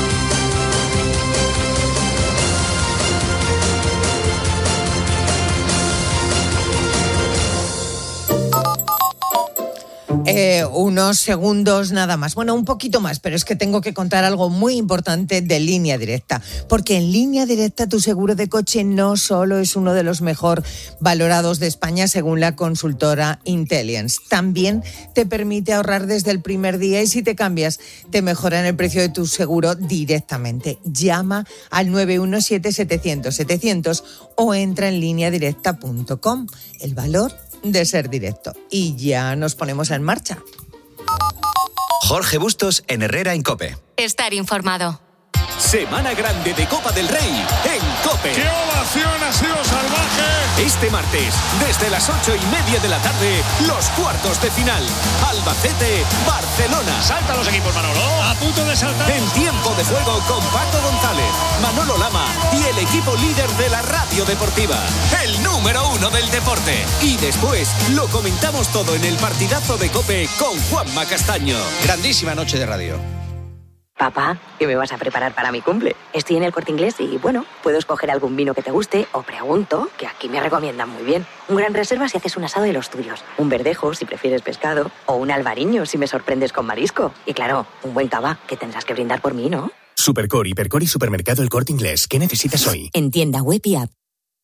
Eh, unos segundos nada más. Bueno, un poquito más, pero es que tengo que contar algo muy importante de Línea Directa. Porque en Línea Directa tu seguro de coche no solo es uno de los mejor valorados de España según la consultora Intelliance. También te permite ahorrar desde el primer día y si te cambias te mejoran el precio de tu seguro directamente. Llama al nueve uno siete setecientos setecientos o entra en línea directa punto com. El valor de ser directo. Y ya nos ponemos en marcha. Jorge Bustos en Herrera en COPE. Estar informado. Semana grande de Copa del Rey en COPE. ¡Qué ovación ha sido salvaje! Este martes, desde las ocho y media de la tarde, los cuartos de final. Albacete, Barcelona. ¡Saltan los equipos, Manolo! ¡A punto de saltar! En tiempo de juego con Paco González, Manolo Lama y el equipo líder de la radio deportiva. El número uno del deporte. Y después lo comentamos todo en el partidazo de COPE con Juanma Castaño. Grandísima noche de radio. Papá, ¿qué me vas a preparar para mi cumple? Estoy en el Corte Inglés y, bueno, puedo escoger algún vino que te guste o pregunto, que aquí me recomiendan muy bien. Un Gran Reserva si haces un asado de los tuyos, un Verdejo si prefieres pescado o un Albariño si me sorprendes con marisco. Y claro, un buen cava que tendrás que brindar por mí, ¿no? Supercore, Hipercore y Supermercado El Corte Inglés. ¿Qué necesitas hoy? En tienda web y app.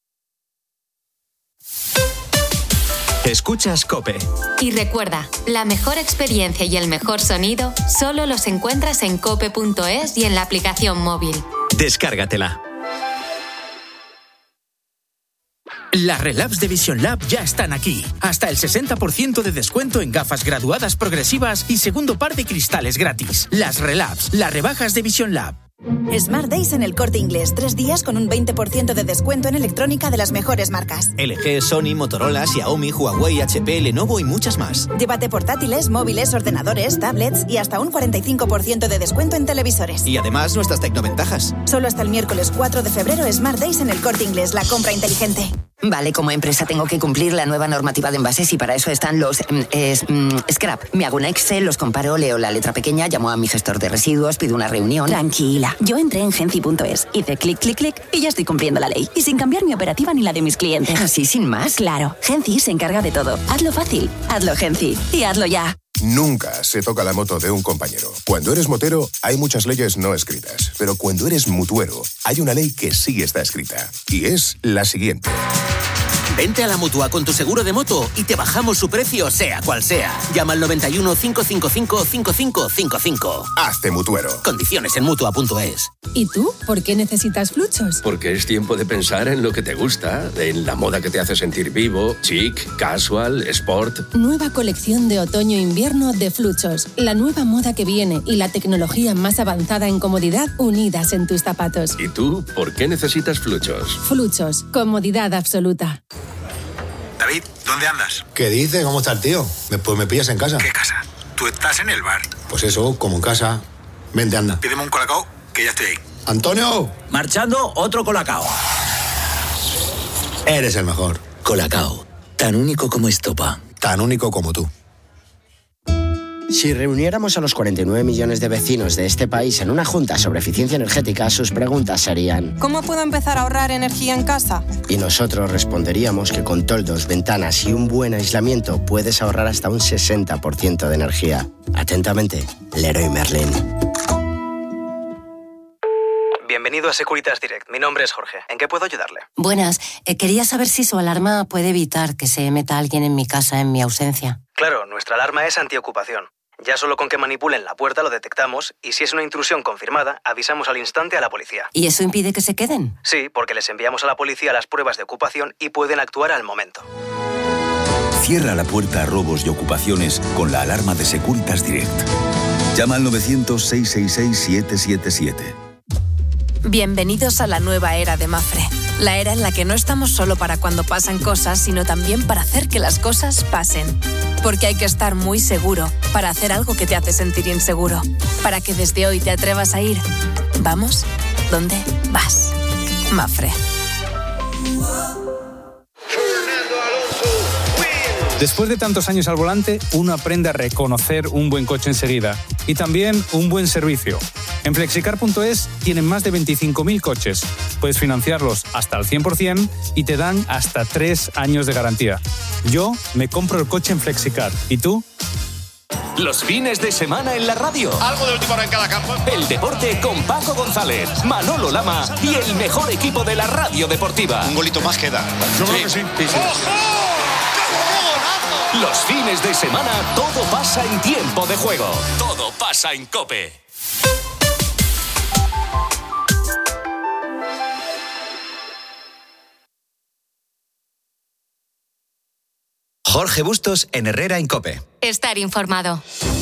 Escuchas COPE. Y recuerda, la mejor experiencia y el mejor sonido solo los encuentras en cope punto es y en la aplicación móvil. Descárgatela. Las Relabs de Vision Lab ya están aquí. Hasta el sesenta por ciento de descuento en gafas graduadas progresivas y segundo par de cristales gratis. Las Relabs, las rebajas de Vision Lab. Smart Days en el Corte Inglés. Tres días con un veinte por ciento de descuento en electrónica de las mejores marcas. L G, Sony, Motorola, Xiaomi, Huawei, H P, Lenovo y muchas más. Llévate portátiles, móviles, ordenadores, tablets y hasta un cuarenta y cinco por ciento de descuento en televisores. Y además nuestras tecnoventajas. Solo hasta el miércoles cuatro de febrero, Smart Days en el Corte Inglés. La compra inteligente. Vale, como empresa tengo que cumplir la nueva normativa de envases y para eso están los eh, es, mm, scrap. Me hago un Excel, los comparo, leo la letra pequeña, llamo a mi gestor de residuos, pido una reunión. Tranquila, yo entré en genci punto es, hice clic, clic, clic y ya estoy cumpliendo la ley. Y sin cambiar mi operativa ni la de mis clientes. ¿Así sin más? Claro, Genci se encarga de todo. Hazlo fácil, hazlo Genci y hazlo ya. Nunca se toca la moto de un compañero. Cuando eres motero, hay muchas leyes no escritas. Pero cuando eres mutuero, hay una ley que sí está escrita. Y es la siguiente. Vente a la Mutua con tu seguro de moto y te bajamos su precio, sea cual sea. Llama al noventa y uno, cinco cinco cinco, cinco cinco cinco cinco. Hazte mutuero. Condiciones en mutua punto es. ¿Y tú? ¿Por qué necesitas Fluchos? Porque es tiempo de pensar en lo que te gusta, en la moda que te hace sentir vivo, chic, casual, sport. Nueva colección de otoño-invierno de Fluchos. La nueva moda que viene y la tecnología más avanzada en comodidad unidas en tus zapatos. ¿Y tú? ¿Por qué necesitas Fluchos? Fluchos. Comodidad absoluta. David, ¿dónde andas? ¿Qué dices? ¿Cómo está el tío? Después me pillas en casa. ¿Qué casa? Tú estás en el bar. Pues eso, como en casa. Vente, anda. Pídeme un colacao, que ya estoy ahí. ¡Antonio! Marchando, otro colacao. Eres el mejor. Colacao, tan único como estopa. Tan único como tú. Si reuniéramos a los cuarenta y nueve millones de vecinos de este país en una junta sobre eficiencia energética, sus preguntas serían: ¿cómo puedo empezar a ahorrar energía en casa? Y nosotros responderíamos que con toldos, ventanas y un buen aislamiento puedes ahorrar hasta un sesenta por ciento de energía. Atentamente, Leroy Merlin. Bienvenido a Securitas Direct. Mi nombre es Jorge. ¿En qué puedo ayudarle? Buenas. Eh, quería saber si su alarma puede evitar que se meta alguien en mi casa en mi ausencia. Claro, nuestra alarma es antiocupación. Ya solo con que manipulen la puerta lo detectamos y si es una intrusión confirmada, avisamos al instante a la policía. ¿Y eso impide que se queden? Sí, porque les enviamos a la policía las pruebas de ocupación y pueden actuar al momento. Cierra la puerta a robos y ocupaciones con la alarma de Securitas Direct. Llama al novecientos, seiscientos sesenta y seis, siete siete siete. Bienvenidos a la nueva era de Mapfre. La era en la que no estamos solo para cuando pasan cosas, sino también para hacer que las cosas pasen. Porque hay que estar muy seguro para hacer algo que te hace sentir inseguro. Para que desde hoy te atrevas a ir. Vamos, ¿dónde vas? Mapfre. Después de tantos años al volante, uno aprende a reconocer un buen coche enseguida y también un buen servicio. En flexicar punto es tienen más de veinticinco mil coches. Puedes financiarlos hasta al cien por ciento y te dan hasta tres años de garantía. Yo me compro el coche en Flexicar. ¿Y tú? Los fines de semana en la radio. Algo de última hora en cada campo. El deporte con Paco González, Manolo Lama y el mejor equipo de la radio deportiva. Un golito más queda. Yo creo que sí. sí, sí. Los fines de semana todo pasa en tiempo de juego. Todo pasa en COPE. Jorge Bustos en Herrera en COPE. Estar informado.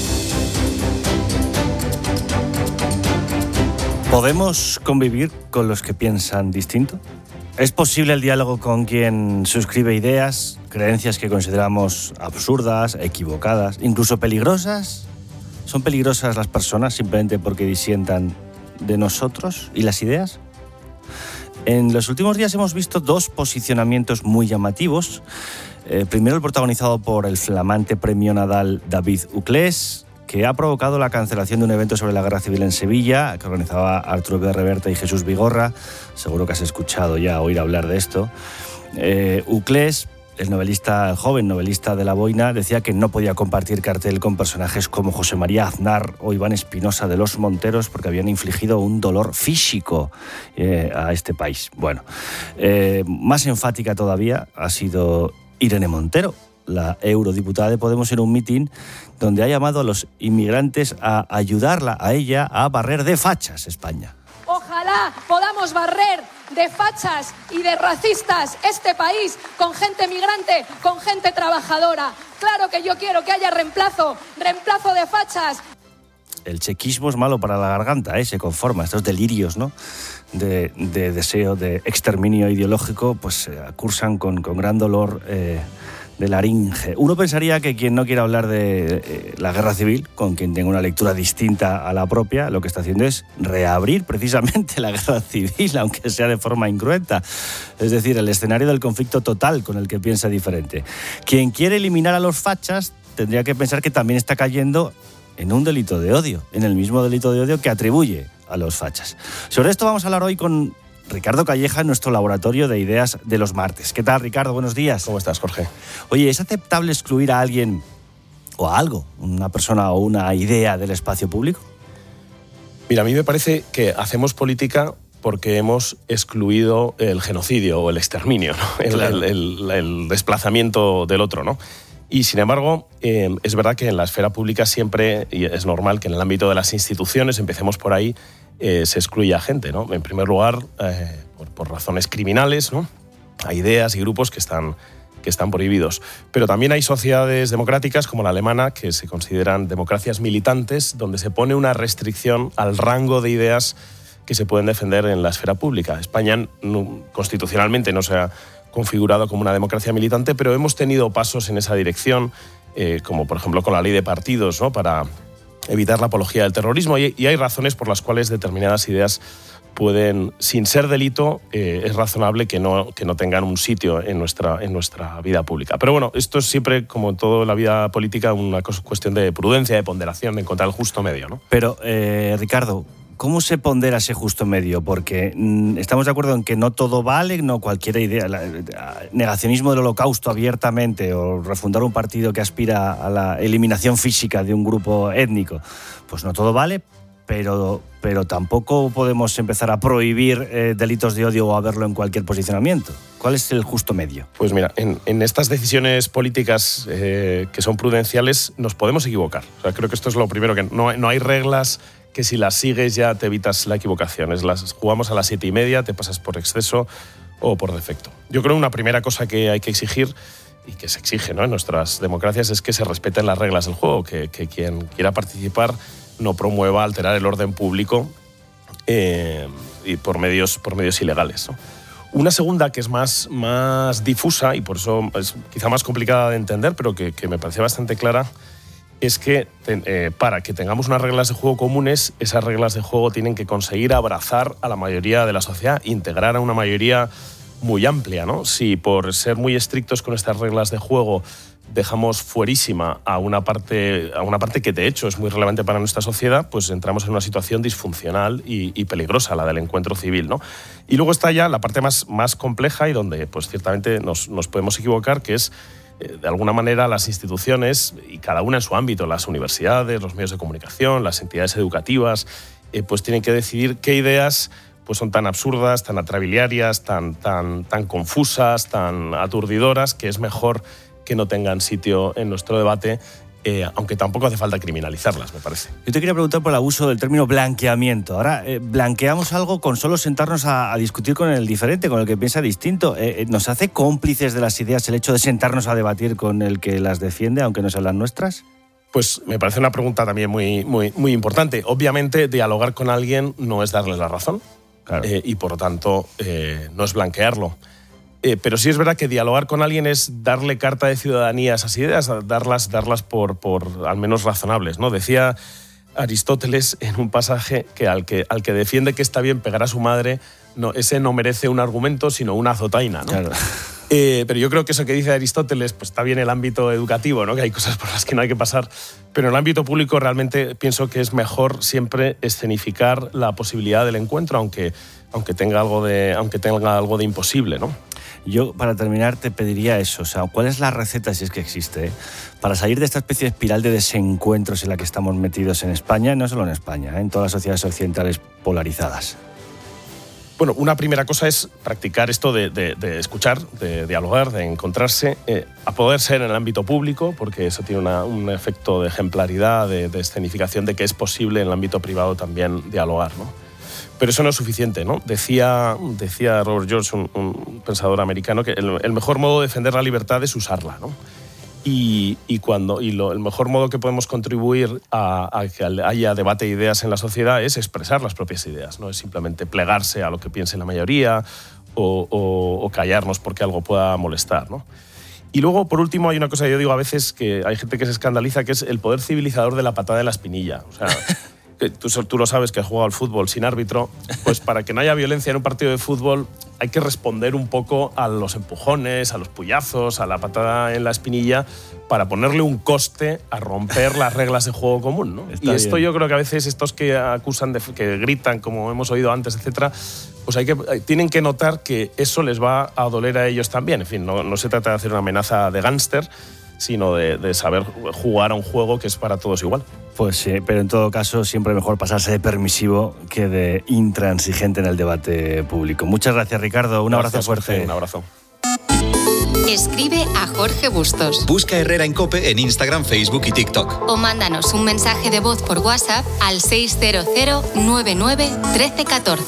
¿Podemos convivir con los que piensan distinto? ¿Es posible el diálogo con quien suscribe ideas, creencias que consideramos absurdas, equivocadas, incluso peligrosas? ¿Son peligrosas las personas simplemente porque disientan de nosotros y las ideas? En los últimos días hemos visto dos posicionamientos muy llamativos. Eh, primero el protagonizado por el flamante premio Nadal David Uclés, que ha provocado la cancelación de un evento sobre la guerra civil en Sevilla, que organizaba Arturo B. Reverte y Jesús Vigorra. Seguro que has escuchado ya oír hablar de esto. Eh, Uclés, el novelista, el joven novelista de La Boina, decía que no podía compartir cartel con personajes como José María Aznar o Iván Espinosa de los Monteros porque habían infligido un dolor físico eh, a este país. Bueno, eh, más enfática todavía ha sido Irene Montero, la eurodiputada de Podemos, en un mitin donde ha llamado a los inmigrantes a ayudarla a ella a barrer de fachas España. Ojalá podamos barrer de fachas y de racistas este país con gente migrante, con gente trabajadora. Claro que yo quiero que haya reemplazo, reemplazo de fachas. El chequismo es malo para la garganta, ¿eh? Se conforma, estos delirios, ¿no?, de, de deseo de exterminio ideológico, pues eh, cursan con, con gran dolor eh, de laringe. Uno pensaría que quien no quiere hablar de eh, la guerra civil, con quien tenga una lectura distinta a la propia, lo que está haciendo es reabrir precisamente la guerra civil, aunque sea de forma incruenta. Es decir, el escenario del conflicto total con el que piensa diferente. Quien quiere eliminar a los fachas tendría que pensar que también está cayendo en un delito de odio, en el mismo delito de odio que atribuye a los fachas. Sobre esto vamos a hablar hoy con Ricardo Calleja en nuestro laboratorio de ideas de los martes. ¿Qué tal, Ricardo? Buenos días. ¿Cómo estás, Jorge? Oye, ¿es aceptable excluir a alguien o a algo, una persona o una idea del espacio público? Mira, a mí me parece que hacemos política porque hemos excluido el genocidio o el exterminio, ¿no? el, Claro. el, el, el desplazamiento del otro, ¿no? Y sin embargo, eh, es verdad que en la esfera pública siempre, y es normal que en el ámbito de las instituciones, empecemos por ahí, eh, se excluye a gente, ¿no? En primer lugar, eh, por, por razones criminales, ¿no? Hay ideas y grupos que están, que están prohibidos. Pero también hay sociedades democráticas, como la alemana, que se consideran democracias militantes, donde se pone una restricción al rango de ideas que se pueden defender en la esfera pública. España no, constitucionalmente no se ha configurado como una democracia militante, pero hemos tenido pasos en esa dirección, eh, como por ejemplo con la ley de partidos, ¿no? Para evitar la apología del terrorismo, y, y hay razones por las cuales determinadas ideas pueden, sin ser delito, eh, es razonable que no, que no tengan un sitio en nuestra, en nuestra vida pública. Pero bueno, esto es siempre, como en toda la vida política, una cuestión de prudencia, de ponderación, de encontrar el justo medio, ¿no? Pero, eh, Ricardo, ¿cómo se pondera ese justo medio? Porque mm, estamos de acuerdo en que no todo vale, no cualquier idea. La, la, negacionismo del holocausto abiertamente o refundar un partido que aspira a la eliminación física de un grupo étnico, pues no todo vale, pero, pero tampoco podemos empezar a prohibir eh, delitos de odio o a verlo en cualquier posicionamiento. ¿Cuál es el justo medio? Pues mira, en, en estas decisiones políticas eh, que son prudenciales nos podemos equivocar. O sea, creo que esto es lo primero, que no, no hay reglas que si las sigues ya te evitas la equivocación. Es las, jugamos a las siete y media, te pasas por exceso o por defecto. Yo creo que una primera cosa que hay que exigir, y que se exige, ¿no?, en nuestras democracias, es que se respeten las reglas del juego, que, que quien quiera participar no promueva alterar el orden público eh, y por medios, por medios ilegales, ¿no? Una segunda, que es más, más difusa y por eso es quizá más complicada de entender, pero que, que me parece bastante clara, es que eh, para que tengamos unas reglas de juego comunes, esas reglas de juego tienen que conseguir abrazar a la mayoría de la sociedad, integrar a una mayoría muy amplia, ¿no? Si por ser muy estrictos con estas reglas de juego dejamos fuerísima a una parte, a una parte que de hecho es muy relevante para nuestra sociedad, pues entramos en una situación disfuncional y, y peligrosa, la del encuentro civil, ¿no? Y luego está ya la parte más, más compleja y donde pues ciertamente nos, nos podemos equivocar, que es de alguna manera las instituciones, y cada una en su ámbito, las universidades, los medios de comunicación, las entidades educativas, eh, pues tienen que decidir qué ideas pues son tan absurdas, tan atrabiliarias, tan, tan, tan confusas, tan aturdidoras, que es mejor que no tengan sitio en nuestro debate, eh, aunque tampoco hace falta criminalizarlas, me parece. Yo te quería preguntar por el abuso del término blanqueamiento. Ahora, eh, blanqueamos algo con solo sentarnos a, a discutir con el diferente, con el que piensa distinto. Eh, ¿Nos hace cómplices de las ideas el hecho de sentarnos a debatir con el que las defiende, aunque no sean las nuestras? Pues me parece una pregunta también muy, muy, muy importante. Obviamente, dialogar con alguien no es darle la razón, claro. eh, y por lo tanto eh, no es blanquearlo. Eh, pero sí es verdad que dialogar con alguien es darle carta de ciudadanía a esas ideas, darlas, darlas por, por al menos razonables, ¿no? Decía Aristóteles en un pasaje que al que, al que defiende que está bien pegar a su madre, no, ese no merece un argumento, sino una azotaina, ¿no? Claro. Eh, pero yo creo que eso que dice Aristóteles pues está bien en el ámbito educativo, ¿no? Que hay cosas por las que no hay que pasar, pero en el ámbito público realmente pienso que es mejor siempre escenificar la posibilidad del encuentro, aunque, aunque, tenga, algo de, aunque tenga algo de imposible, ¿no? Yo, para terminar, te pediría eso. O sea, ¿cuál es la receta, si es que existe, eh, para salir de esta especie de espiral de desencuentros en la que estamos metidos en España, no solo en España, eh, en todas las sociedades occidentales polarizadas? Bueno, una primera cosa es practicar esto de, de, de escuchar, de dialogar, de encontrarse, eh, a poder ser en el ámbito público, porque eso tiene una, un efecto de ejemplaridad, de, de escenificación, de que es posible en el ámbito privado también dialogar, ¿no? Pero eso no es suficiente, ¿no? Decía, decía Robert George, un, un pensador americano, que el, el mejor modo de defender la libertad es usarla, ¿no? Y, y, cuando, y lo, el mejor modo que podemos contribuir a, a que haya debate de ideas en la sociedad es expresar las propias ideas, no es simplemente plegarse a lo que piense la mayoría o, o, o callarnos porque algo pueda molestar, ¿no? Y luego, por último, hay una cosa que yo digo a veces, que hay gente que se escandaliza, que es el poder civilizador de la patada de la espinilla. O sea, Tú, tú lo sabes, que has jugado al fútbol sin árbitro, pues para que no haya violencia en un partido de fútbol hay que responder un poco a los empujones, a los puyazos, a la patada en la espinilla, para ponerle un coste a romper las reglas de juego común, ¿no? Está y esto bien. Yo creo que a veces estos que acusan, de, que gritan, como hemos oído antes, etcétera, pues hay que, tienen que notar que eso les va a doler a ellos también. En fin, no, no se trata de hacer una amenaza de gángster, sino de, de saber jugar a un juego que es para todos igual. Pues sí, pero en todo caso siempre mejor pasarse de permisivo que de intransigente en el debate público. Muchas gracias, Ricardo. Un Gracias, abrazo fuerte. Jorge, un abrazo. Escribe a Jorge Bustos. Busca Herrera en COPE en Instagram, Facebook y TikTok. O mándanos un mensaje de voz por WhatsApp al seis cero cero nueve nueve uno tres uno cuatro.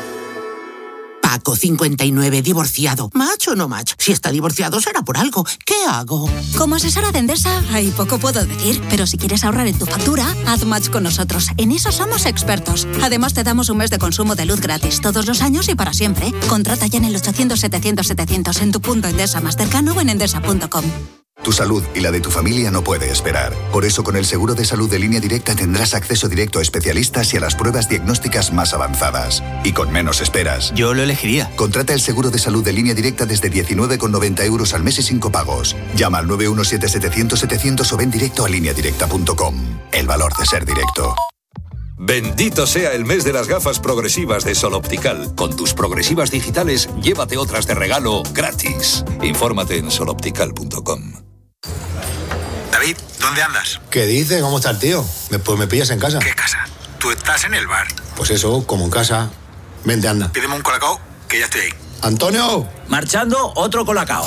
Paco, cincuenta y nueve, divorciado. ¿Macho o no macho? Si está divorciado será por algo. ¿Qué hago? Como asesora de Endesa, hay poco puedo decir, pero si quieres ahorrar en tu factura, haz match con nosotros. En eso somos expertos. Además, te damos un mes de consumo de luz gratis, todos los años y para siempre. Contrata ya en el ochocientos setecientos setecientos en tu punto Endesa más cercano o en endesa punto com. Tu salud y la de tu familia no puede esperar. Por eso, con el seguro de salud de Línea Directa tendrás acceso directo a especialistas y a las pruebas diagnósticas más avanzadas. Y con menos esperas. Yo lo elegiría. Contrata el seguro de salud de Línea Directa desde diecinueve con noventa euros al mes y sin copagos. Llama al nueve uno siete setecientos setecientos o ven directo a línea directa punto com. El valor de ser directo. Bendito sea el mes de las gafas progresivas de Sol Optical. Con tus progresivas digitales, llévate otras de regalo gratis. Infórmate en sol optical punto com. David, ¿dónde andas? ¿Qué dice? ¿Cómo está el tío? Me- Pues me pillas en casa. ¿Qué casa? Tú estás en el bar. Pues eso, como en casa. Vente, anda. Pídeme un colacao, que ya estoy ahí. ¡Antonio! Marchando, otro colacao.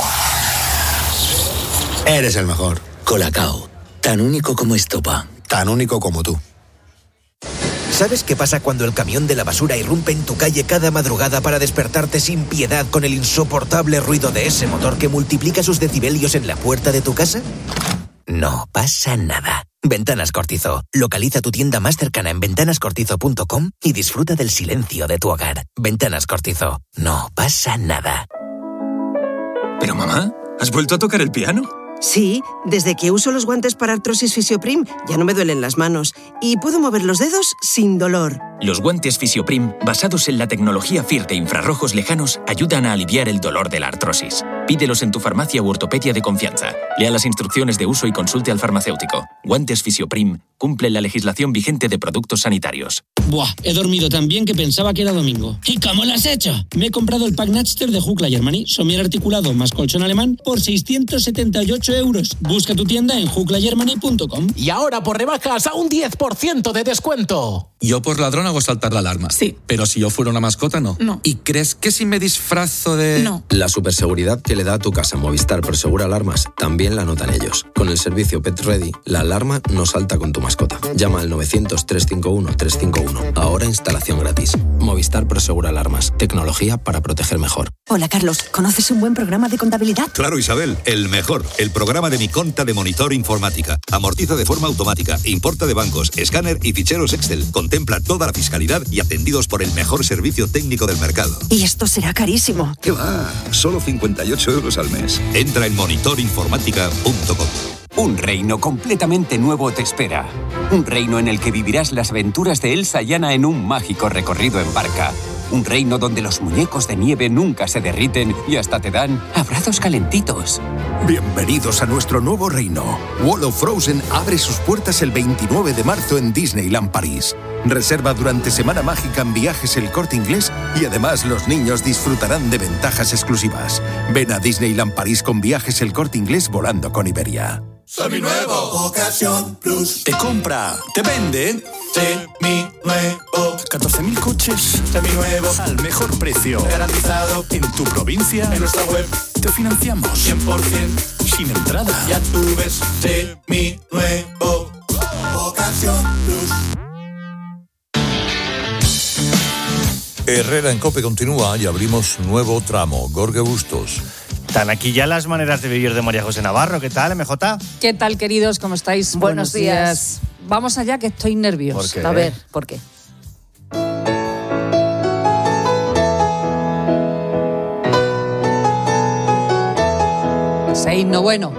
Eres el mejor. Colacao, tan único como estopa. Tan único como tú. ¿Sabes qué pasa cuando el camión de la basura irrumpe en tu calle cada madrugada para despertarte sin piedad con el insoportable ruido de ese motor que multiplica sus decibelios en la puerta de tu casa? No pasa nada. Ventanas Cortizo. Localiza tu tienda más cercana en ventanas cortizo punto com y disfruta del silencio de tu hogar. Ventanas Cortizo. No pasa nada. Pero mamá, ¿has vuelto a tocar el piano? Sí, desde que uso los guantes para artrosis Fisioprim ya no me duelen las manos y puedo mover los dedos sin dolor. Los guantes Fisioprim, basados en la tecnología F I R de infrarrojos lejanos, ayudan a aliviar el dolor de la artrosis. Pídelos en tu farmacia u ortopedia de confianza. Lea las instrucciones de uso y consulte al farmacéutico. Guantes Fisioprim cumplen la legislación vigente de productos sanitarios. Buah, he dormido tan bien que pensaba que era domingo. ¿Y cómo lo has hecho? Me he comprado el pack Natster de Jucla Germany, somier articulado más colchón alemán por seiscientos setenta y ocho euros. Busca tu tienda en jucla germany punto com. Y ahora por rebajas a un diez por ciento de descuento. Yo por ladrón hago saltar la alarma. Sí. Pero si yo fuera una mascota, no. No. ¿Y crees que si me disfrazo de...? No. La superseguridad que le da a tu casa Movistar Prosegura Alarmas también la notan ellos. Con el servicio Pet Ready, la alarma no salta con tu mascota. Llama al novecientos, trescientos cincuenta y uno, trescientos cincuenta y uno. Ahora instalación gratis. Movistar Prosegura Alarmas. Tecnología para proteger mejor. Hola, Carlos. ¿Conoces un buen programa de contabilidad? Claro, Isabel, el mejor. El programa de Mi Conta de Monitor Informática. Amortiza de forma automática, importa de bancos, escáner y ficheros Excel. Contempla toda la fiscalidad y atendidos por el mejor servicio técnico del mercado. Y esto será carísimo. ¿Qué va? Solo cincuenta y ocho euros al mes. Entra en monitor informática punto com. Un reino completamente nuevo te espera. Un reino en el que vivirás las aventuras de Elsa y Anna en un mágico recorrido en barca. Un reino donde los muñecos de nieve nunca se derriten y hasta te dan abrazos calentitos. Bienvenidos a nuestro nuevo reino. Wall of Frozen abre sus puertas el veintinueve de marzo en Disneyland París. Reserva durante Semana Mágica en Viajes El Corte Inglés y además los niños disfrutarán de ventajas exclusivas. Ven a Disneyland París con Viajes El Corte Inglés volando con Iberia. Seminuevo, Ocasión Plus. Te compra, te vende. Seminuevo. catorce mil coches Seminuevos al mejor precio. Garantizado En tu provincia. en nuestra web. Te financiamos. cien por ciento. Sin entrada. Ya tú ves. Seminuevo. Ocasión Plus. Herrera en COPE continúa y abrimos nuevo tramo. Jorge Bustos. Están aquí ya las maneras de vivir de María José Navarro. ¿Qué tal, M J? ¿Qué tal, queridos? ¿Cómo estáis? Buenos días. Vamos allá, que estoy nervioso. ¿Por qué? A ver, ¿por qué? Ese himno bueno.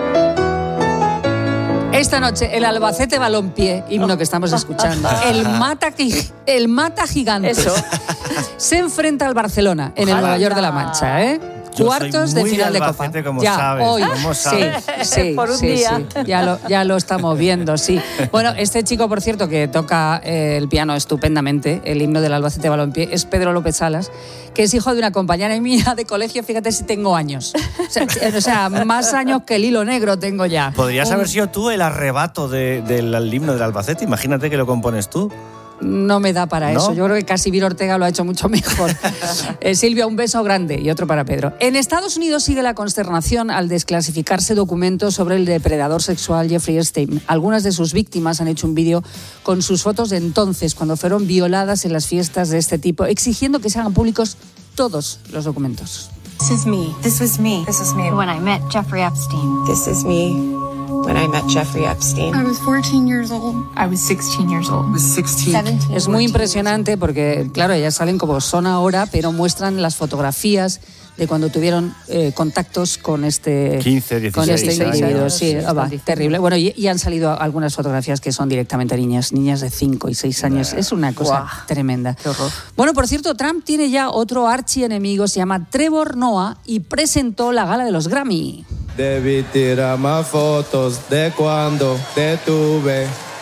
Esta noche, el Albacete Balompié, himno que estamos escuchando, el Mata, el Mata Gigantes, Eso. se enfrenta al Barcelona en el Ojalá. Nueva York de la Mancha, ¿eh? Yo cuartos soy de muy final de Albacete, Copa. como ya, sabes, hoy. como sabes. Sí, sí, Por un sí, día. sí. Ya, lo, ya lo estamos viendo, sí. Bueno, este chico, por cierto, que toca eh, el piano estupendamente, el himno del Albacete Balompié, es Pedro López Salas, que es hijo de una compañera mía de colegio, fíjate si tengo años. O sea, o sea más años que el hilo negro tengo ya. Podrías Un- haber sido tú el arrebato de- del himno del Albacete. Imagínate que lo compones tú. No me da para ¿No? eso. Yo creo que Casimiro Ortega lo ha hecho mucho mejor. eh, Silvia, un beso grande y otro para Pedro. En Estados Unidos sigue la consternación al desclasificarse documentos sobre el depredador sexual Jeffrey Epstein. Algunas de sus víctimas han hecho un vídeo con sus fotos de entonces, cuando fueron violadas en las fiestas de este tipo, exigiendo que se hagan públicos todos los documentos. This is me. This was me. This is me when I met Jeffrey Epstein. This is me when I met Jeffrey Epstein. I was fourteen years old. I was sixteen years old. I was sixteen. seventeen. Es muy impresionante porque, claro, ellas salen como son ahora, pero muestran las fotografías de cuando tuvieron eh, contactos con este, quince, dieciséis con este individuo. años. Sí, ah, va, terrible. Bueno, y, y han salido algunas fotografías que son directamente niñas, niñas de cinco y seis años. Es una cosa Guau. tremenda. Qué horror. Bueno, por cierto, Trump tiene ya otro archienemigo, se llama Trevor Noah, y presentó la gala de los Grammy. Debí tirar más fotos de cuando te tuve.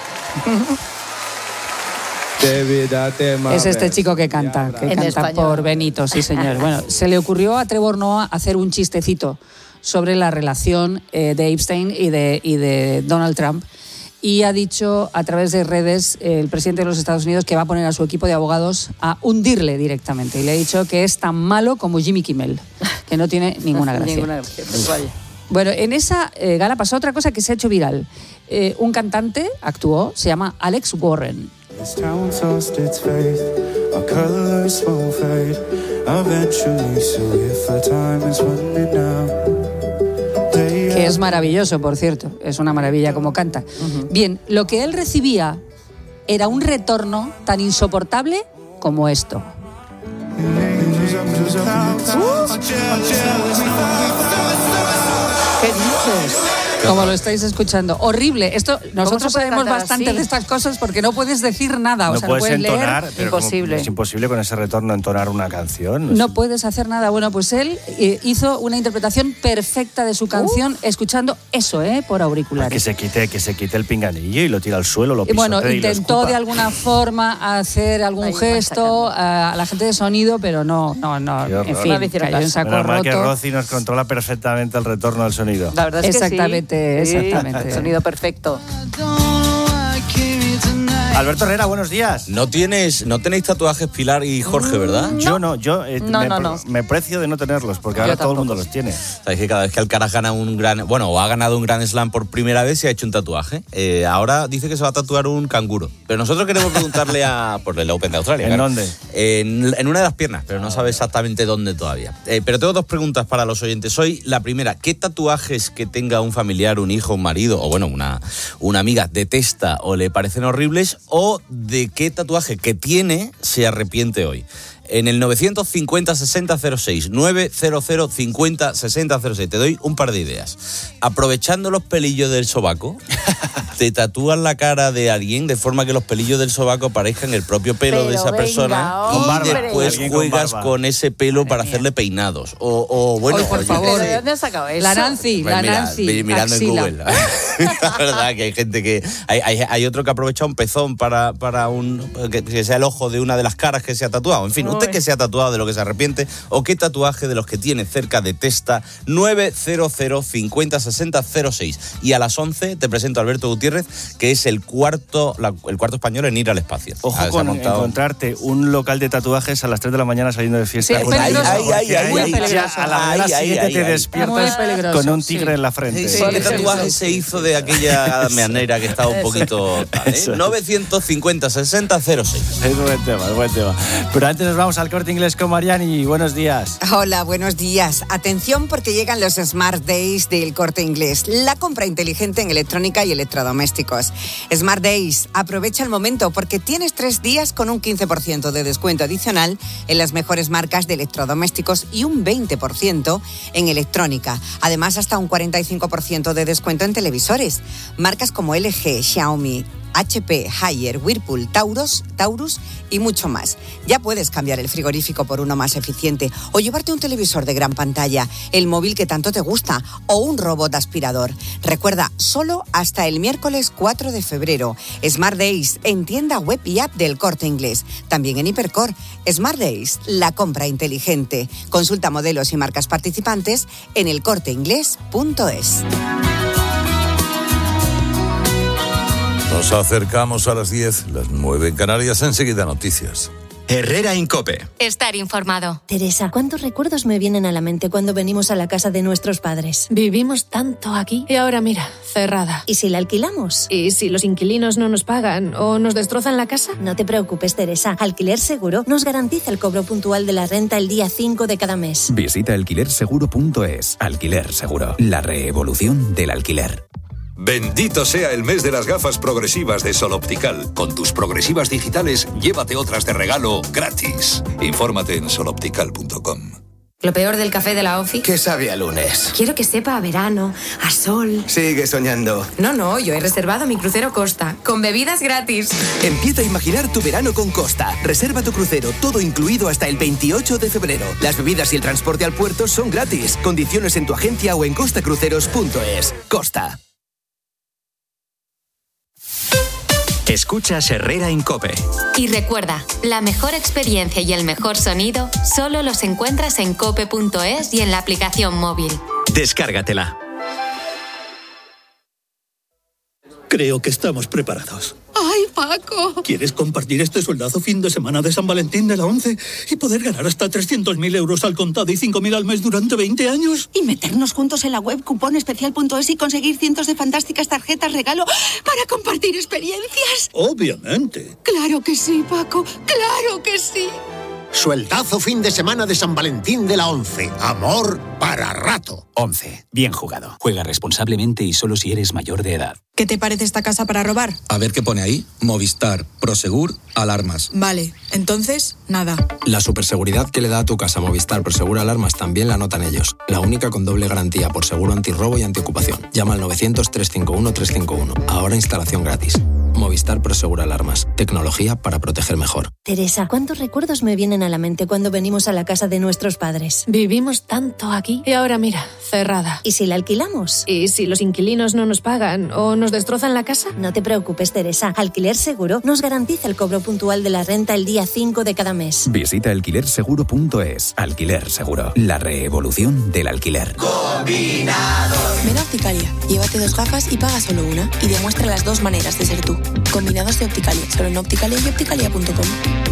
Debí darte más Es este besos. chico que canta, que En canta español. por Benito, sí señor. Bueno, se le ocurrió a Trevor Noah hacer un chistecito sobre la relación eh, de Epstein y de, y de Donald Trump. Y ha dicho a través de redes eh, el presidente de los Estados Unidos que va a poner a su equipo de abogados a hundirle directamente. Y le ha dicho que es tan malo como Jimmy Kimmel, que no tiene ninguna gracia. Ninguna gracia, pues vaya. Bueno, en esa eh, gala pasó otra cosa que se ha hecho viral. Eh, un cantante actuó, se llama Alex Warren. This town lost its faith, our colors won't fade eventually, so if our time is running out, Que es maravilloso, por cierto. Es una maravilla como canta. Bien, lo que él recibía era un retorno tan insoportable como esto. ¿Qué dices? Como lo estáis escuchando. Horrible. Esto, nosotros se puede sabemos cantar bastante así? de estas cosas porque no puedes decir nada. No o sea, puedes no puedes entonar, leer. pero como- Imposible. es imposible con ese retorno entonar una canción. No puedes hacer nada. Bueno, pues él eh, hizo una interpretación perfecta de su canción escuchando eso, ¿eh? Por Que auriculares. se quite, que se quite el pinganillo y lo tira al suelo, lo Y bueno, pisotea y lo intentó escupa. de alguna forma hacer algún Ahí va gesto a la gente de sonido, pero no, no, no. Qué horror. En fin, No le hicieron cayó en caso. saco Menos mal que roto. Rosy nos controla perfectamente el retorno al sonido. La verdad es que Exactamente, sí. Sí, exactamente. Sonido perfecto. Alberto Herrera, buenos días. No tienes, no tenéis tatuajes Pilar y Jorge, ¿verdad? Yo no, yo eh, No, me, no, no. me precio de no tenerlos, porque Yo ahora todo el tampoco. mundo los tiene. Sabéis que cada vez que Alcaraz gana un gran, bueno, o ha ganado un Grand Slam por primera vez, se ha hecho un tatuaje. Eh, ahora dice que se va a tatuar un canguro. Pero nosotros queremos preguntarle a por el Open de Australia. ¿En claro. dónde? En, en una de las piernas, pero no sabe exactamente dónde todavía. Eh, pero tengo dos preguntas para los oyentes hoy. La primera, ¿qué tatuajes que tenga un familiar, un hijo, un marido o bueno, una, una amiga detesta o le parecen horribles? ¿O de qué tatuaje que tiene se arrepiente hoy? En el novecientos cincuenta sesenta cero seis, novecientos cincuenta sesenta cero seis. Te doy un par de ideas. Aprovechando los pelillos del sobaco, te tatúas la cara de alguien de forma que los pelillos del sobaco parezcan el propio pelo Pero de esa venga, persona Con y barba. después Alguien con juegas barba. con, ese pelo para hacerle peinados. O, o bueno, Ay, por o yo favor. qué ¿De sé. dónde has sacado eso? La Nancy, Pues la mira, Nancy. mi- mirando axila. en Google. La verdad que hay gente que... Hay, hay, hay otro que ha aprovechado un pezón para, para un que, que sea el ojo de una de las caras que se ha tatuado. En fin, usted Uy. que se ha tatuado de lo que se arrepiente o qué tatuaje de los que tiene cerca detesta, novecientos cincuenta sesenta cero seis. Y a las once te presento a Alberto Gutiérrez, que es el cuarto, la- el cuarto español en ir al espacio. Ojo Ah, se ha con montado- encontrarte un local de tatuajes a las tres de la mañana saliendo de fiesta. Sí, es Porque peligroso. ahí- Ay, ay, ay, porque ay, ahí ay, ya a la ay, de las ay, siete ay, te ay. despiertas Muy peligroso, con un sí. tigre en la frente. Sí, Sí, ¿qué sí, tatuaje sí. se hizo de aquella manera que estaba un poquito tal, Eso eh? es. novecientos cincuenta sesenta cero seis. Es buen tema, es buen tema. Pero antes nos vamos al Corte Inglés con Mariani. Buenos días. Hola, buenos días. Atención porque llegan los Smart Days del Corte Inglés, la compra inteligente en electrónica y electrodomésticos. Smart Days, aprovecha el momento porque tienes tres días con un quince por ciento de descuento adicional en las mejores marcas de electrodomésticos y un veinte por ciento en electrónica. Además, hasta un cuarenta y cinco por ciento de descuento en televisores. Marcas como L G, Xiaomi, H P, Haier, Whirlpool, Taurus, Taurus y mucho más. Ya puedes cambiar el frigorífico por uno más eficiente o llevarte un televisor de gran pantalla, el móvil que tanto te gusta o un robot aspirador. Recuerda, solo hasta el miércoles cuatro de febrero. Smart Days en tienda web y app del Corte Inglés. También en Hipercor. Smart Days, la compra inteligente. Consulta modelos y marcas participantes en el corte inglés punto es. Nos acercamos a las diez, las nueve en Canarias, enseguida noticias. Herrera Incope. Estar informado. Teresa, ¿cuántos recuerdos me vienen a la mente cuando venimos a la casa de nuestros padres? Vivimos tanto aquí y ahora mira, cerrada. ¿Y si la alquilamos? ¿Y si los inquilinos no nos pagan o nos destrozan la casa? No te preocupes, Teresa. Alquiler Seguro nos garantiza el cobro puntual de la renta el día cinco de cada mes. Visita alquiler seguro punto es. Alquiler Seguro. La revolución del alquiler. Bendito sea el mes de las gafas progresivas de Sol Optical. Con tus progresivas digitales, llévate otras de regalo gratis. Infórmate en sol optical punto com. Lo peor del café de la Ofi. Que sabe a lunes. Quiero que sepa a verano, a sol. Sigue soñando. No, no, yo he reservado mi crucero Costa, con bebidas gratis. Empieza a imaginar tu verano con Costa. Reserva tu crucero, todo incluido hasta el veintiocho de febrero. Las bebidas y el transporte al puerto son gratis. Condiciones en tu agencia o en costa cruceros punto es. Costa. Escuchas Herrera Incope. Y recuerda, la mejor experiencia y el mejor sonido solo los encuentras en cope punto es y en la aplicación móvil. Descárgatela. Creo que estamos preparados. ¡Ay, Paco! ¿Quieres compartir este sueldazo fin de semana de San Valentín de la ONCE y poder ganar hasta trescientos mil euros al contado y cinco mil al mes durante veinte años? Y meternos juntos en la web cuponespecial punto es y conseguir cientos de fantásticas tarjetas regalo para compartir experiencias. Obviamente. ¡Claro que sí, Paco! ¡Claro que sí! Sueldazo fin de semana de San Valentín de la ONCE. Amor para rato. ONCE. Bien jugado. Juega responsablemente y solo si eres mayor de edad. ¿Qué te parece esta casa para robar? A ver qué pone ahí. Movistar, Prosegur, alarmas. Vale, entonces, nada. La superseguridad que le da a tu casa Movistar Prosegur Alarmas también la notan ellos. La única con doble garantía por seguro antirrobo y antiocupación. Llama al novecientos, trescientos cincuenta y uno, trescientos cincuenta y uno. Ahora instalación gratis. Movistar Prosegur Alarmas. Tecnología para proteger mejor. Teresa, ¿cuántos recuerdos me vienen a la mente cuando venimos a la casa de nuestros padres? Vivimos tanto aquí y ahora mira, cerrada. ¿Y si la alquilamos? ¿Y si los inquilinos no nos pagan o nos destrozan la casa? No te preocupes, Teresa. Alquiler Seguro nos garantiza el cobro puntual de la renta el día cinco de cada mes. Visita alquiler seguro punto es. Alquiler Seguro. La revolución del alquiler. Combinados. Ven a Opticalia. Llévate dos gafas y paga solo una. Y demuestra las dos maneras de ser tú. Combinados de Opticalia. Solo en Opticalia y opticalia punto com.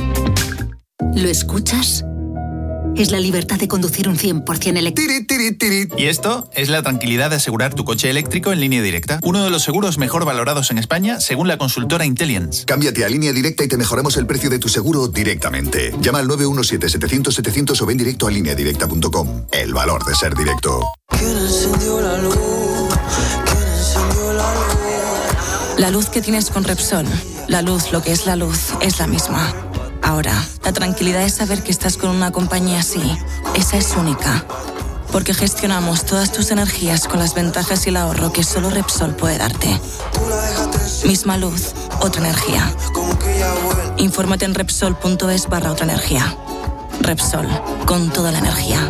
¿Lo escuchas? Es la libertad de conducir un cien por ciento eléctrico. Y esto es la tranquilidad de asegurar tu coche eléctrico en Línea Directa. Uno de los seguros mejor valorados en España, según la consultora Intellience. Cámbiate a Línea Directa y te mejoramos el precio de tu seguro directamente. Llama al nueve uno siete, setecientos, setecientos o ven directo a línea directa punto com. El valor de ser directo. ¿Quién encendió la luz? ¿Quién encendió la luz? La luz que tienes con Repsol. La luz, lo que es la luz, es la misma. Ahora, la tranquilidad es saber que estás con una compañía así. Esa es única. Porque gestionamos todas tus energías con las ventajas y el ahorro que solo Repsol puede darte. Misma luz, otra energía. Infórmate en Repsol punto es barra otra energía. Repsol, con toda la energía.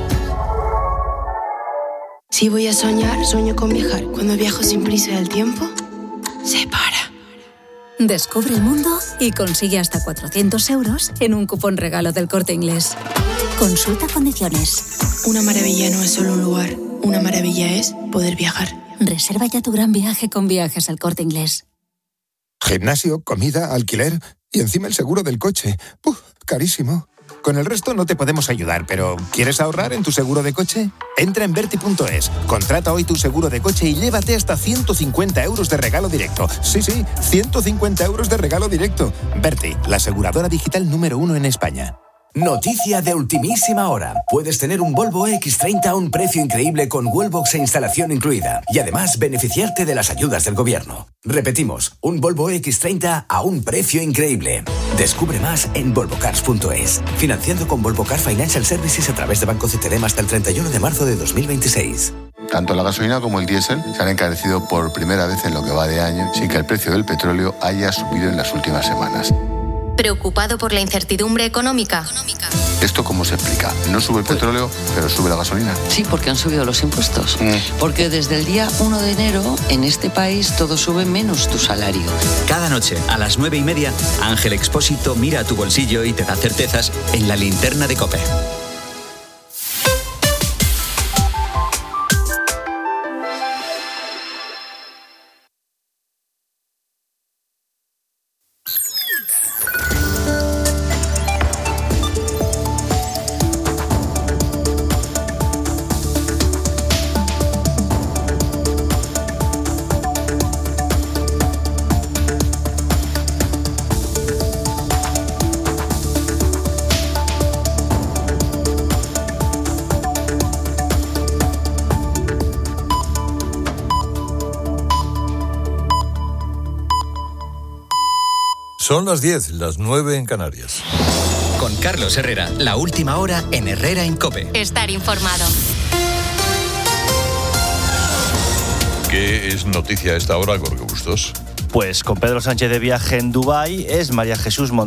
Si voy a soñar, sueño con viajar. Cuando viajo sin prisa del tiempo, se para. Descubre el mundo y consigue hasta cuatrocientos euros en un cupón regalo del Corte Inglés. Consulta condiciones. Una maravilla no es solo un lugar. Una maravilla es poder viajar. Reserva ya tu gran viaje con Viajes al Corte Inglés. Gimnasio, comida, alquiler y encima el seguro del coche. ¡Uf! Carísimo. Con el resto no te podemos ayudar, pero ¿quieres ahorrar en tu seguro de coche? Entra en Berti punto es, contrata hoy tu seguro de coche y llévate hasta ciento cincuenta euros de regalo directo. Sí, sí, ciento cincuenta euros de regalo directo. Berti, la aseguradora digital número uno en España. Noticia de ultimísima hora. Puedes tener un Volvo equis treinta a un precio increíble con Wallbox e instalación incluida. Y además beneficiarte de las ayudas del gobierno. Repetimos, un Volvo equis treinta a un precio increíble. Descubre más en volvo cars punto es. Financiando con Volvo Car Financial Services a través de Banco C T D hasta el treinta y uno de marzo de dos mil veintiséis. Tanto la gasolina como el diésel se han encarecido por primera vez en lo que va de año, sin que el precio del petróleo haya subido en las últimas semanas. ¿Preocupado por la incertidumbre económica? ¿Esto cómo se explica? No sube el petróleo, pero sube la gasolina. Sí, porque han subido los impuestos. Mm. Porque desde el día uno de enero, en este país, todo sube menos tu salario. Cada noche, a las nueve y media, Ángel Expósito mira a tu bolsillo y te da certezas en la linterna de COPE. Son las diez, las nueve en Canarias. Con Carlos Herrera, la última hora en Herrera en COPE. Estar informado. ¿Qué es noticia a esta hora, Jorge Bustos? Pues con Pedro Sánchez de viaje en Dubái, es María Jesús Montero.